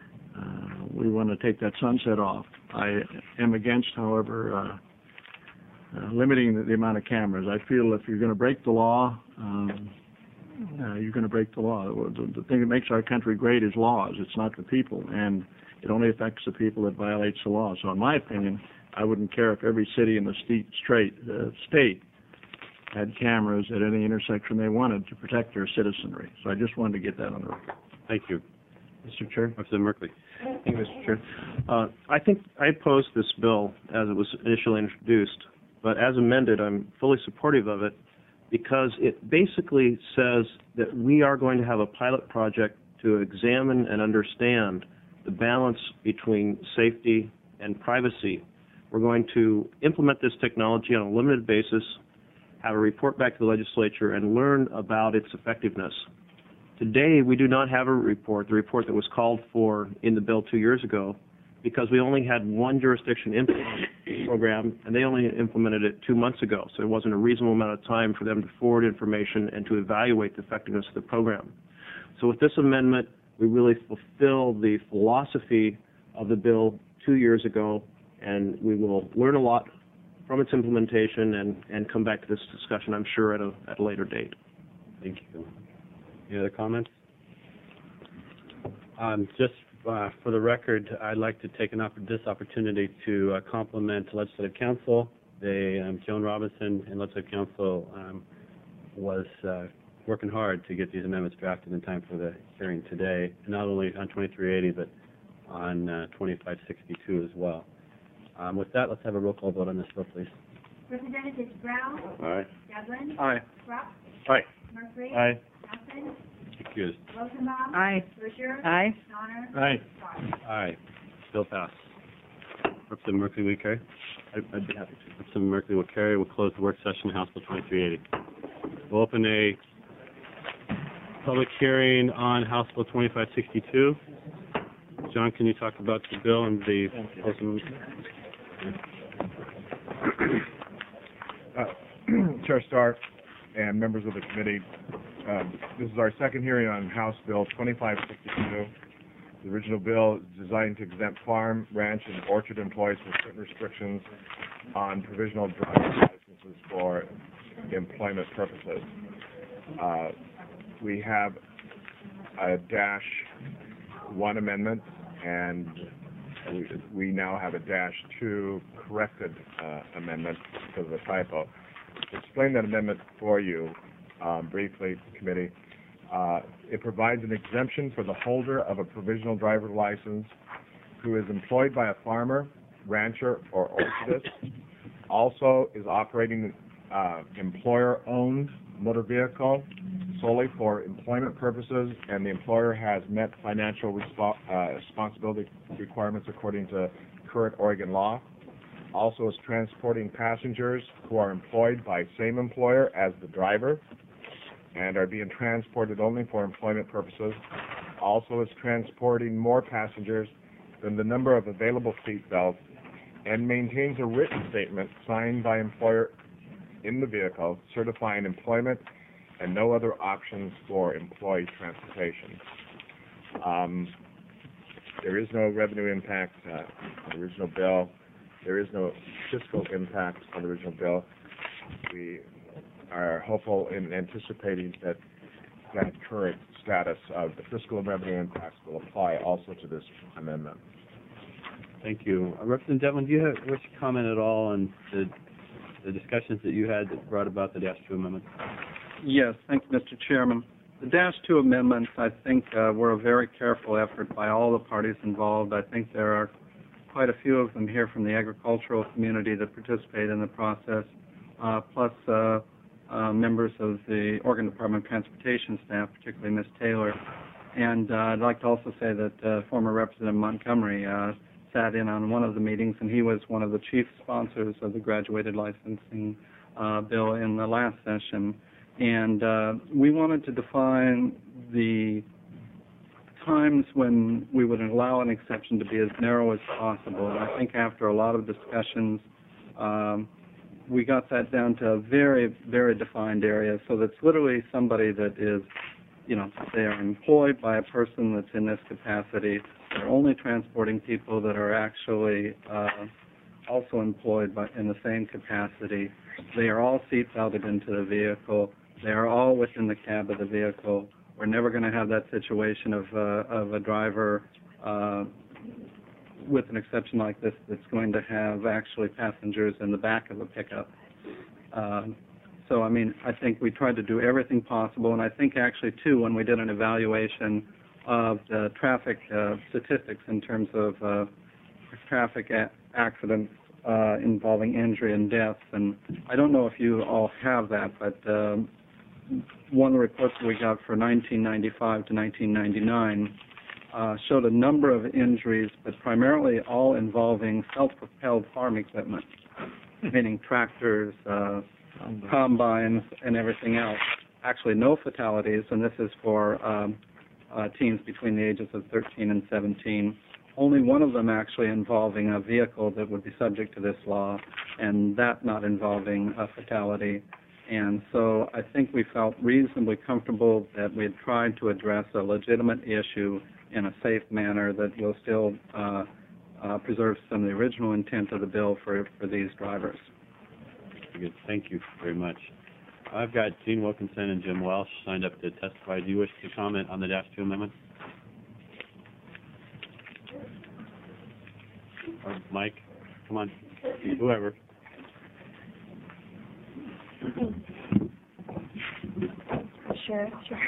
Speaker 9: we want to take that sunset off. I am against, however, uh, uh, limiting the, the amount of cameras. I feel if you're going to break the law, um, uh, you're going to break the law. The, the thing that makes our country great is laws. It's not the people, and it only affects the people that violates the law. So in my opinion, I wouldn't care if every city in the state, straight, uh, state had cameras at any intersection they wanted to protect their citizenry. So I just wanted to get that on the record.
Speaker 2: Thank you.
Speaker 10: Mister Chair.
Speaker 2: Representative Merkley.
Speaker 10: Thank you, Mister Chair. Uh, I think I opposed this bill as it was initially introduced, but as amended, I'm fully supportive of it because it basically says that we are going to have a pilot project to examine and understand the balance between safety and privacy. We're going to implement this technology on a limited basis, have a report back to the legislature, and learn about its effectiveness. Today, we do not have a report, the report that was called for in the bill two years ago, because we only had one jurisdiction implement the program, and they only implemented it two months ago, so there wasn't a reasonable amount of time for them to forward information and to evaluate the effectiveness of the program. So with this amendment, we really fulfill the philosophy of the bill two years ago, and we will learn a lot from its implementation and, and come back to this discussion, I'm sure, at a, at a later date.
Speaker 2: Thank you. Any other comments? Um, just uh, for the record, I'd like to take an opp this opportunity to uh, compliment Legislative Council. They, um, Joan Robinson and Legislative Council um, was uh, working hard to get these amendments drafted in time for the hearing today, not only on twenty-three eighty, but on uh, twenty-five sixty-two as well. Um, with that, let's have a roll call vote on this bill, please.
Speaker 17: Representatives Brown.
Speaker 2: Aye.
Speaker 17: Devlin.
Speaker 8: Aye.
Speaker 17: Rupp.
Speaker 8: Aye.
Speaker 17: Murphy.
Speaker 8: Aye.
Speaker 17: Johnson.
Speaker 2: Excused.
Speaker 17: Rosenbaum.
Speaker 4: Aye.
Speaker 17: Berger.
Speaker 4: Aye.
Speaker 17: Donner.
Speaker 8: Aye.
Speaker 17: Fox.
Speaker 2: Aye. Bill passed. Representative Merkley, will you carry? I'd, I'd be happy to. Representative Merkley will carry. We'll close the work session, House Bill twenty-three eighty. We'll open a public hearing on House Bill twenty-five sixty-two. John, can you talk about the bill and the proposal?
Speaker 1: Uh, Chair Stark and members of the committee, um, this is our second hearing on House Bill twenty-five sixty-two. The original bill is designed to exempt farm, ranch, and orchard employees from certain restrictions on provisional driver's licenses for employment purposes. Uh, we have a dash one amendment, and we, we now have a dash two corrected uh, amendment because of a typo. To explain that amendment for you um, briefly, committee, uh, it provides an exemption for the holder of a provisional driver's license who is employed by a farmer, rancher, or orchardist, also is operating uh, employer-owned motor vehicle solely for employment purposes, and the employer has met financial respo uh, responsibility requirements according to current Oregon law. Also is transporting passengers who are employed by same employer as the driver and are being transported only for employment purposes. Also is transporting more passengers than the number of available seat belts, and maintains a written statement signed by employer in the vehicle certifying employment and no other options for employee transportation. Um, there is no revenue impact uh, on the original bill. There is no fiscal impact on the original bill. We are hopeful in anticipating that that current status of the fiscal and revenue impacts will apply also to this amendment.
Speaker 2: Thank you. Uh, Representative Devlin, do you have, wish to comment at all on the, the discussions that you had that brought about the Dash two amendment?
Speaker 8: Yes, thank you, Mister Chairman. The Dash two amendments, I think, uh, were a very careful effort by all the parties involved. I think there are quite a few of them here from the agricultural community that participate in the process, uh, plus uh, uh, members of the Oregon Department of Transportation staff, particularly Miz Taylor. And uh, I'd like to also say that uh, former Representative Montgomery uh, sat in on one of the meetings, and he was one of the chief sponsors of the graduated licensing uh, bill in the last session. And uh, we wanted to define the times when we would allow an exception to be as narrow as possible. And I think after a lot of discussions, um, we got that down to a very, very defined area. So that's literally somebody that is, you know, they are employed by a person that's in this capacity. They're only transporting people that are actually uh, also employed by, in the same capacity. They are all seat belted into the vehicle. They are all within the cab of the vehicle. We're never going to have that situation of, uh, of a driver, uh, with an exception like this, that's going to have actually passengers in the back of a pickup. Um, so, I mean, I think we tried to do everything possible, and I think actually, too, when we did an evaluation of the traffic uh, statistics in terms of uh, traffic a- accidents,
Speaker 18: uh, involving injury and death. And I don't know if you all have that, but um, one of the reports we got for nineteen ninety-five to nineteen ninety-nine uh, showed a number of injuries, but primarily all involving self-propelled farm equipment, meaning tractors, uh, combines, and everything else. Actually, no fatalities, and this is for um, uh, teens between the ages of thirteen and seventeen. Only one of them actually involving a vehicle that would be subject to this law, and that not involving a fatality. And so I think we felt reasonably comfortable that we had tried to address a legitimate issue in a safe manner that will still uh, uh, preserve some of the original intent of the bill for, for these drivers.
Speaker 2: Very good. Thank you very much. I've got Gene Wilkinson and Jim Welsh signed up to testify. Do you wish to comment on the Dash two amendment? Or Mike, come on, whoever.
Speaker 15: Sure, sure.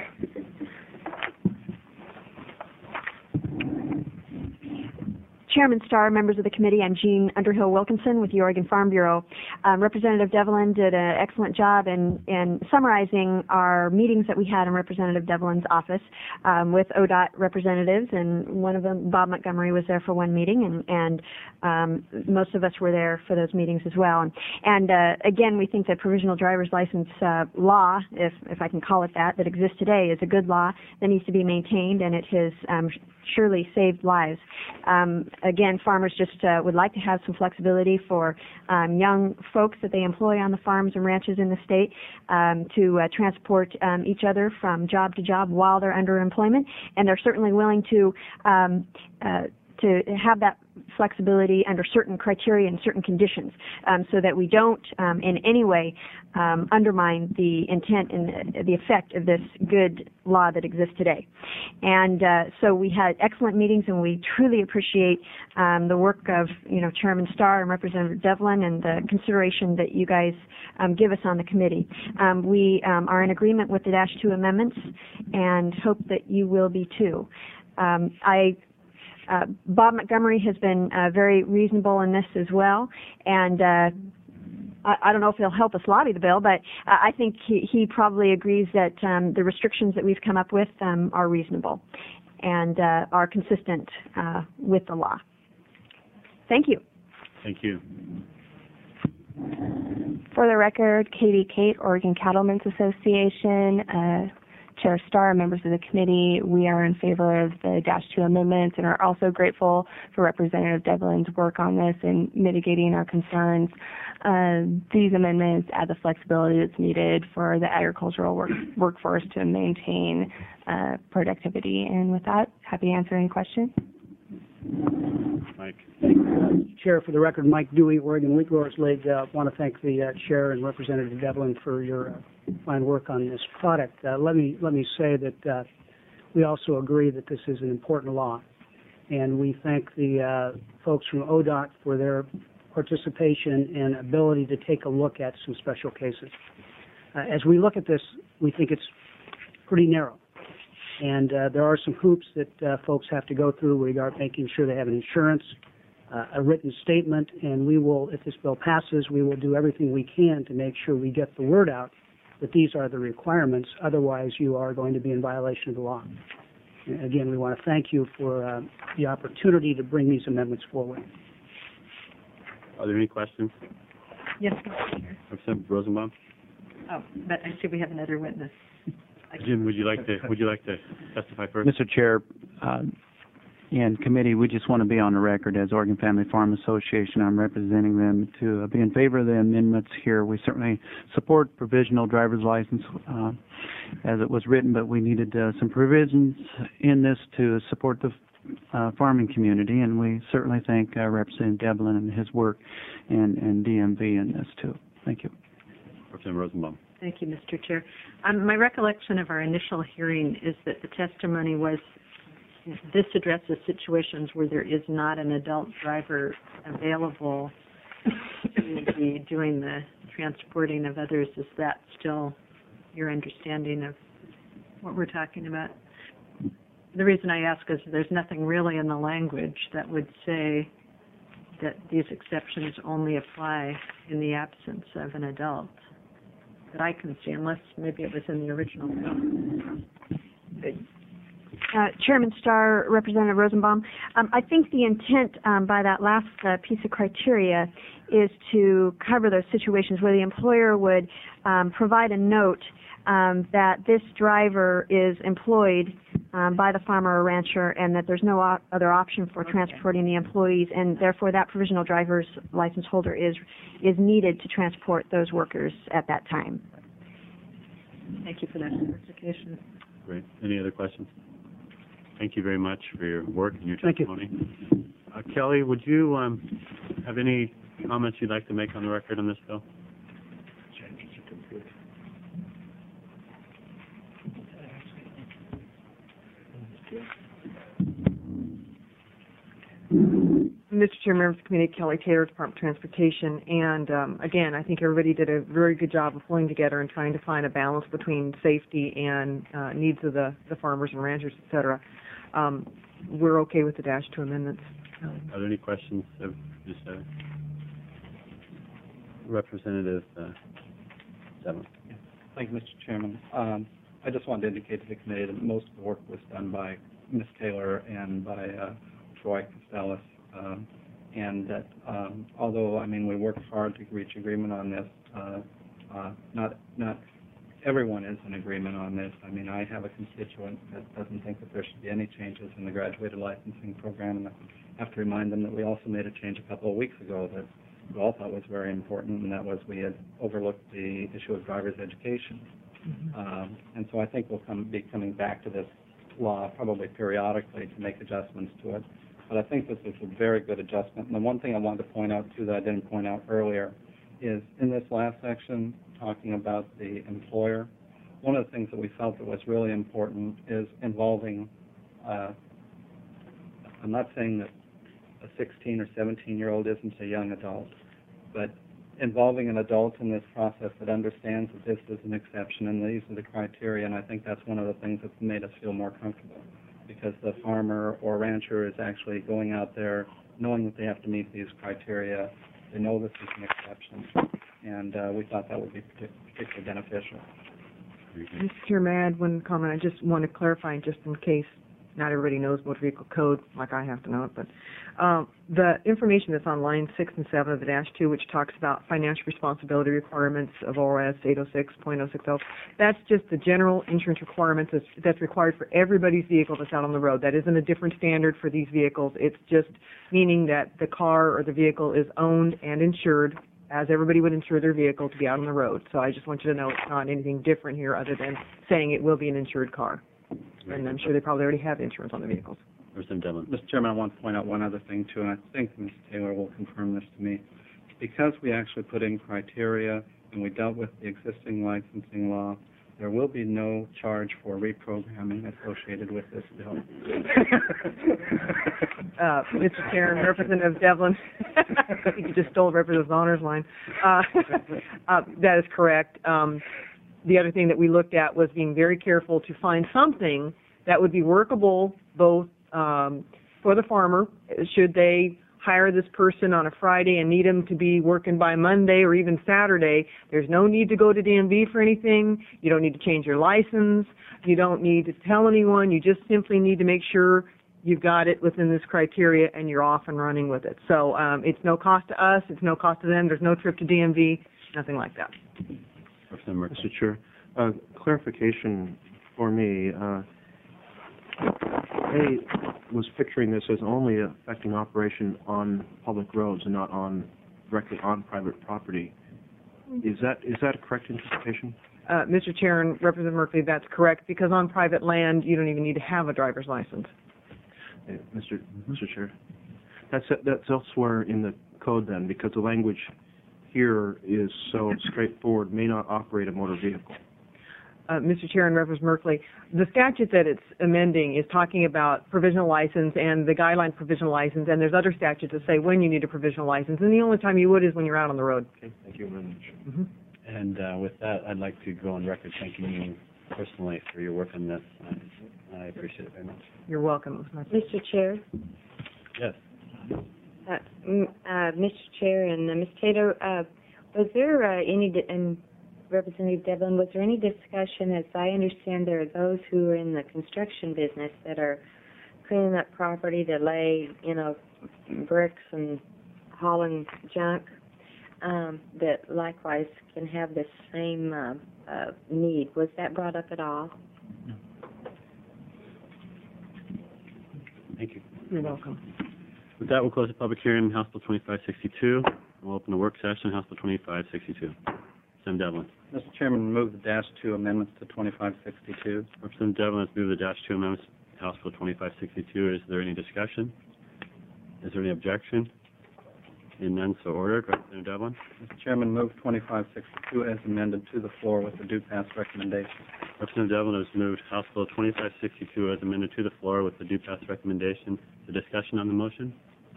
Speaker 15: Chairman Starr, members of the committee, I'm Jean Underhill Wilkinson with the Oregon Farm Bureau. Um, Representative Devlin did an excellent job in, in summarizing our meetings that we had in Representative Devlin's office um, with O D O T representatives, and one of them, Bob Montgomery, was there for one meeting, and, and um, most of us were there for those meetings as well. And, and uh, again, we think that provisional driver's license uh, law, if, if I can call it that, that exists today is a good law that needs to be maintained, and it has um, surely saved lives. Um, Again, farmers just uh, would like to have some flexibility for um, young folks that they employ on the farms and ranches in the state um, to uh, transport um, each other from job to job while they're under employment, and they're certainly willing to um, uh, to have that flexibility under certain criteria and certain conditions, um, so that we don't um, in any way um, undermine the intent and the effect of this good law that exists today. And uh, so we had excellent meetings, and we truly appreciate um, the work of, you know, Chairman Starr and Representative Devlin, and the consideration that you guys um, give us on the committee. Um, we um, are in agreement with the Dash two amendments and hope that you will be too. Um, I Uh, Bob Montgomery has been uh, very reasonable in this as well, and uh, I, I don't know if he'll help us lobby the bill, but uh, I think he, he probably agrees that um, the restrictions that we've come up with um, are reasonable and uh, are consistent uh, with the law. Thank you.
Speaker 2: Thank you.
Speaker 15: For the record, Katie Kate, Oregon Cattlemen's Association. Uh, Chair Starr, members of the committee, we are in favor of the Dash two amendments and are also grateful for Representative Devlin's work on this and mitigating our concerns. Uh, these amendments add the flexibility that's needed for the agricultural work, workforce to maintain uh, productivity. And with that, happy to answer any questions.
Speaker 2: Mike.
Speaker 19: Chair, for the record, Mike Dewey, Oregon Wheat Growers League. I uh, want to thank the uh, Chair and Representative Devlin for your uh, fine work on this product. Uh, let me let me say that uh, we also agree that this is an important law, and we thank the uh, folks from O D O T for their participation and ability to take a look at some special cases. Uh, as we look at this, we think it's pretty narrow. And uh, there are some hoops that uh, folks have to go through regarding making sure they have an insurance, uh, a written statement, and we will, if this bill passes, we will do everything we can to make sure we get the word out that these are the requirements. Otherwise, you are going to be in violation of the law. And again, we want to thank you for uh, the opportunity to bring these amendments forward.
Speaker 2: Are there any questions?
Speaker 4: Yes,
Speaker 2: Representative Rosenbaum?
Speaker 4: Oh, but I see we have another witness.
Speaker 2: Jim, would you like to would you like to testify first?
Speaker 20: Mister Chair, uh, and committee, we just want to be on the record as Oregon Family Farm Association. I'm representing them to be in favor of the amendments here. We certainly support provisional driver's license uh, as it was written, but we needed uh, some provisions in this to support the uh, farming community, and we certainly thank uh, Representative Devlin and his work and, and D M V in this too. Thank you.
Speaker 2: Representative Rosenbaum.
Speaker 4: Thank you, Mister Chair. Um, my recollection of our initial hearing is that the testimony was this addresses situations where there is not an adult driver available to be doing the transporting of others. Is that still your understanding of what we're talking about? The reason I ask is there's nothing really in the language that would say that these exceptions only apply in the absence of an adult that I can see, unless maybe it was in the original bill.
Speaker 15: Uh, Chairman Starr, Representative Rosenbaum, um, I think the intent um, by that last uh, piece of criteria is to cover those situations where the employer would um, provide a note um, that this driver is employed um, by the farmer or rancher and that there's no o- other option for transporting the employees, and therefore that provisional driver's license holder is is needed to transport those workers at that time.
Speaker 4: Thank you for that clarification.
Speaker 2: Great. Any other questions? Thank you very much for your work and your
Speaker 19: Thank you.
Speaker 2: testimony. Uh, Kelly, would you um, have any comments you'd like to make on the record on this bill?
Speaker 21: Mister Chair, members of the committee, Kelly Taylor, Department of Transportation, and um, again, I think everybody did a very good job of pulling together and trying to find a balance between safety and uh, needs of the, the farmers and ranchers, et cetera. Um, we're okay with the dash two amendments. Um,
Speaker 2: Are there any questions of this uh, Representative uh, Devlin?
Speaker 18: Thank you, Mister Chairman. Um, I just wanted to indicate to the committee that most of the work was done by Miz Taylor and by uh, Troy Costellas, um, and that um, although I mean we worked hard to reach agreement on this, uh, uh, not not everyone is in agreement on this. I mean I have a constituent that doesn't think that there should be any changes in the graduated licensing program, and I have to remind them that we also made a change a couple of weeks ago that we all thought was very important, and that was we had overlooked the issue of driver's education. Mm-hmm. Um, and so I think we'll come, be coming back to this law probably periodically to make adjustments to it. But I think this is a very good adjustment. And the one thing I wanted to point out, too, that I didn't point out earlier is in this last section, talking about the employer, one of the things that we felt that was really important is involving, uh, I'm not saying that a sixteen or seventeen-year-old isn't a young adult, but involving an adult in this process that understands that this is an exception and these are the criteria, and I think that's one of the things that's made us feel more comfortable, because the farmer or rancher is actually going out there knowing that they have to meet these criteria. They know this is an exception, and uh, we thought that would be partic- particularly beneficial.
Speaker 21: Mister Chair, may I add one comment? I just want to clarify, just in case not everybody knows motor vehicle code like I have to know it, but um, the information that's on line six and seven of the dash two, which talks about financial responsibility requirements of O R S eight oh six point oh six oh, that's just the general insurance requirements that's, that's required for everybody's vehicle that's out on the road. That isn't a different standard for these vehicles. It's just meaning that the car or the vehicle is owned and insured as everybody would insure their vehicle to be out on the road. So I just want you to know it's not anything different here other than saying it will be an insured car. And I'm sure they probably already have insurance on the vehicles.
Speaker 18: Mister Chairman, I want to point out one other thing, too, and I think Miz Taylor will confirm this to me. Because we actually put in criteria and we dealt with the existing licensing law, there will be no charge for reprogramming associated with this bill.
Speaker 21: uh, Mister Chair and Representative Devlin, I think you just stole Representative Honors line. Uh, uh, that is correct. Um, The other thing that we looked at was being very careful to find something that would be workable both um, for the farmer, should they hire this person on a Friday and need him to be working by Monday or even Saturday. There's no need to go to D M V for anything. You don't need to change your license. You don't need to tell anyone. You just simply need to make sure you've got it within this criteria and you're off and running with it. So um, it's no cost to us. It's no cost to them. There's no trip to D M V, nothing like that.
Speaker 10: Mister Chair, uh, clarification for me. Uh, I was picturing this as only affecting operation on public roads and not on directly on private property. Is that is that a correct interpretation?
Speaker 21: Uh, Mister Chair and Representative Murphy, that's correct, because on private land you don't even need to have a driver's license.
Speaker 10: Uh, Mister Mister Chair, that's that's elsewhere in the code then, because the language here is so straightforward, may not operate a motor vehicle.
Speaker 21: Uh, Mister Chair and Representative Merkley, the statute that it's amending is talking about provisional license and the guideline provisional license, and there's other statutes that say when you need a provisional license, and the only time you would is when you're out on the road.
Speaker 10: Okay, thank you very much.
Speaker 21: Mm-hmm.
Speaker 2: And uh, with that, I'd like to go on record thanking you personally for your work on this. I, I appreciate it very much.
Speaker 21: You're welcome.
Speaker 14: Mister Chair,
Speaker 2: Yes.
Speaker 5: Uh, m- uh, Mister Chair and uh, Miz Tato, uh, was there uh, any, di- and Representative Devlin, was there any discussion, as I understand there are those who are in the construction business that are cleaning up property to lay, you know, bricks and hauling junk, um, that likewise can have the same uh, uh, need. Was that brought up at all?
Speaker 2: Thank you.
Speaker 21: You're welcome.
Speaker 2: With that, we'll close the public hearing, House Bill twenty-five sixty-two. We'll open the work session, House Bill twenty-five sixty-two. Representative Devlin.
Speaker 18: Mister Chairman, move the dash two amendments to twenty-five sixty-two.
Speaker 2: Representative Devlin has moved the dash two amendments to House Bill twenty-five sixty-two. Is there any discussion? Is there any objection? Being none, so ordered. Representative Devlin.
Speaker 18: Mister Chairman, move twenty-five sixty-two as amended to the floor with the due pass recommendation.
Speaker 2: Representative Devlin has moved House Bill twenty-five sixty-two as amended to the floor with the due pass recommendation. The discussion on the motion?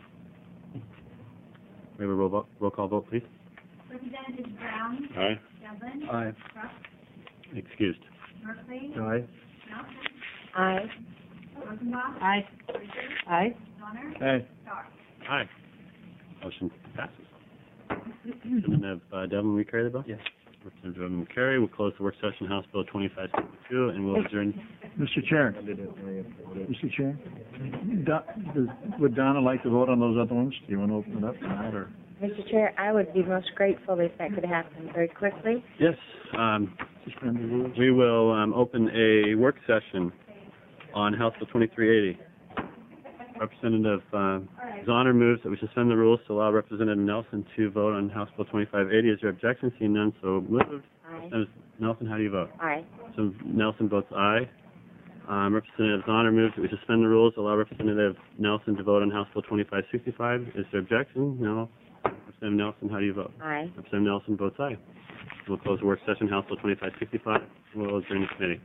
Speaker 2: We have a roll, vo- roll call vote, please.
Speaker 17: Representatives Brown.
Speaker 2: Aye.
Speaker 17: Devlin.
Speaker 18: Aye.
Speaker 17: Rupp.
Speaker 2: Excused.
Speaker 17: Merkley.
Speaker 10: Aye.
Speaker 17: Nelson.
Speaker 5: Aye.
Speaker 17: Rosenbach.
Speaker 21: Aye.
Speaker 17: Richter.
Speaker 21: Aye.
Speaker 17: Donner.
Speaker 10: Aye.
Speaker 17: Stark.
Speaker 2: Aye. Motion passes. Representative uh, Devlin, will you carry the bill?
Speaker 18: Yes.
Speaker 2: Representative Devlin will carry. We'll close the work session, House Bill twenty-five sixty-two, and we'll adjourn.
Speaker 11: Mister Chair, Mister Chair, Do- does, would Donna like to vote on those other ones? Do you want to open it up tonight, or?
Speaker 5: Mister Chair, I would be most grateful if that could happen very quickly.
Speaker 2: Yes. Um,
Speaker 11: Suspend the rules?
Speaker 2: we will um, open a work session on House Bill twenty-three eighty. Representative uh, Zahner moves that we suspend the rules to allow Representative Nelson to vote on House Bill twenty-five eighty. Is there objection? Seeing none, so moved.
Speaker 5: Aye.
Speaker 2: Representative Nelson, how do you vote?
Speaker 5: Aye.
Speaker 2: So Nelson votes aye. Um, Representative Zahner moves that we suspend the rules to allow Representative Nelson to vote on House Bill twenty-five sixty-five. Is there objection? No. Representative Nelson, how do you vote?
Speaker 5: Aye.
Speaker 2: Representative Nelson votes aye. We'll close the work session, House Bill twenty-five sixty-five. We'll adjourn the committee.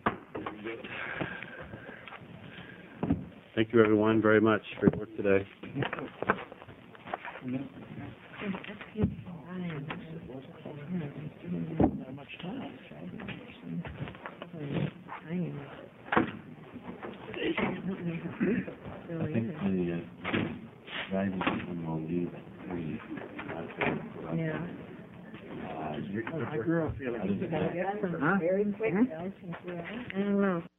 Speaker 2: Thank you, everyone, very much for your work today.
Speaker 11: I think the uh, guidance will leave.
Speaker 5: Yeah.
Speaker 11: Uh, you're-
Speaker 5: I grew up feeling. Very quick. I don't know.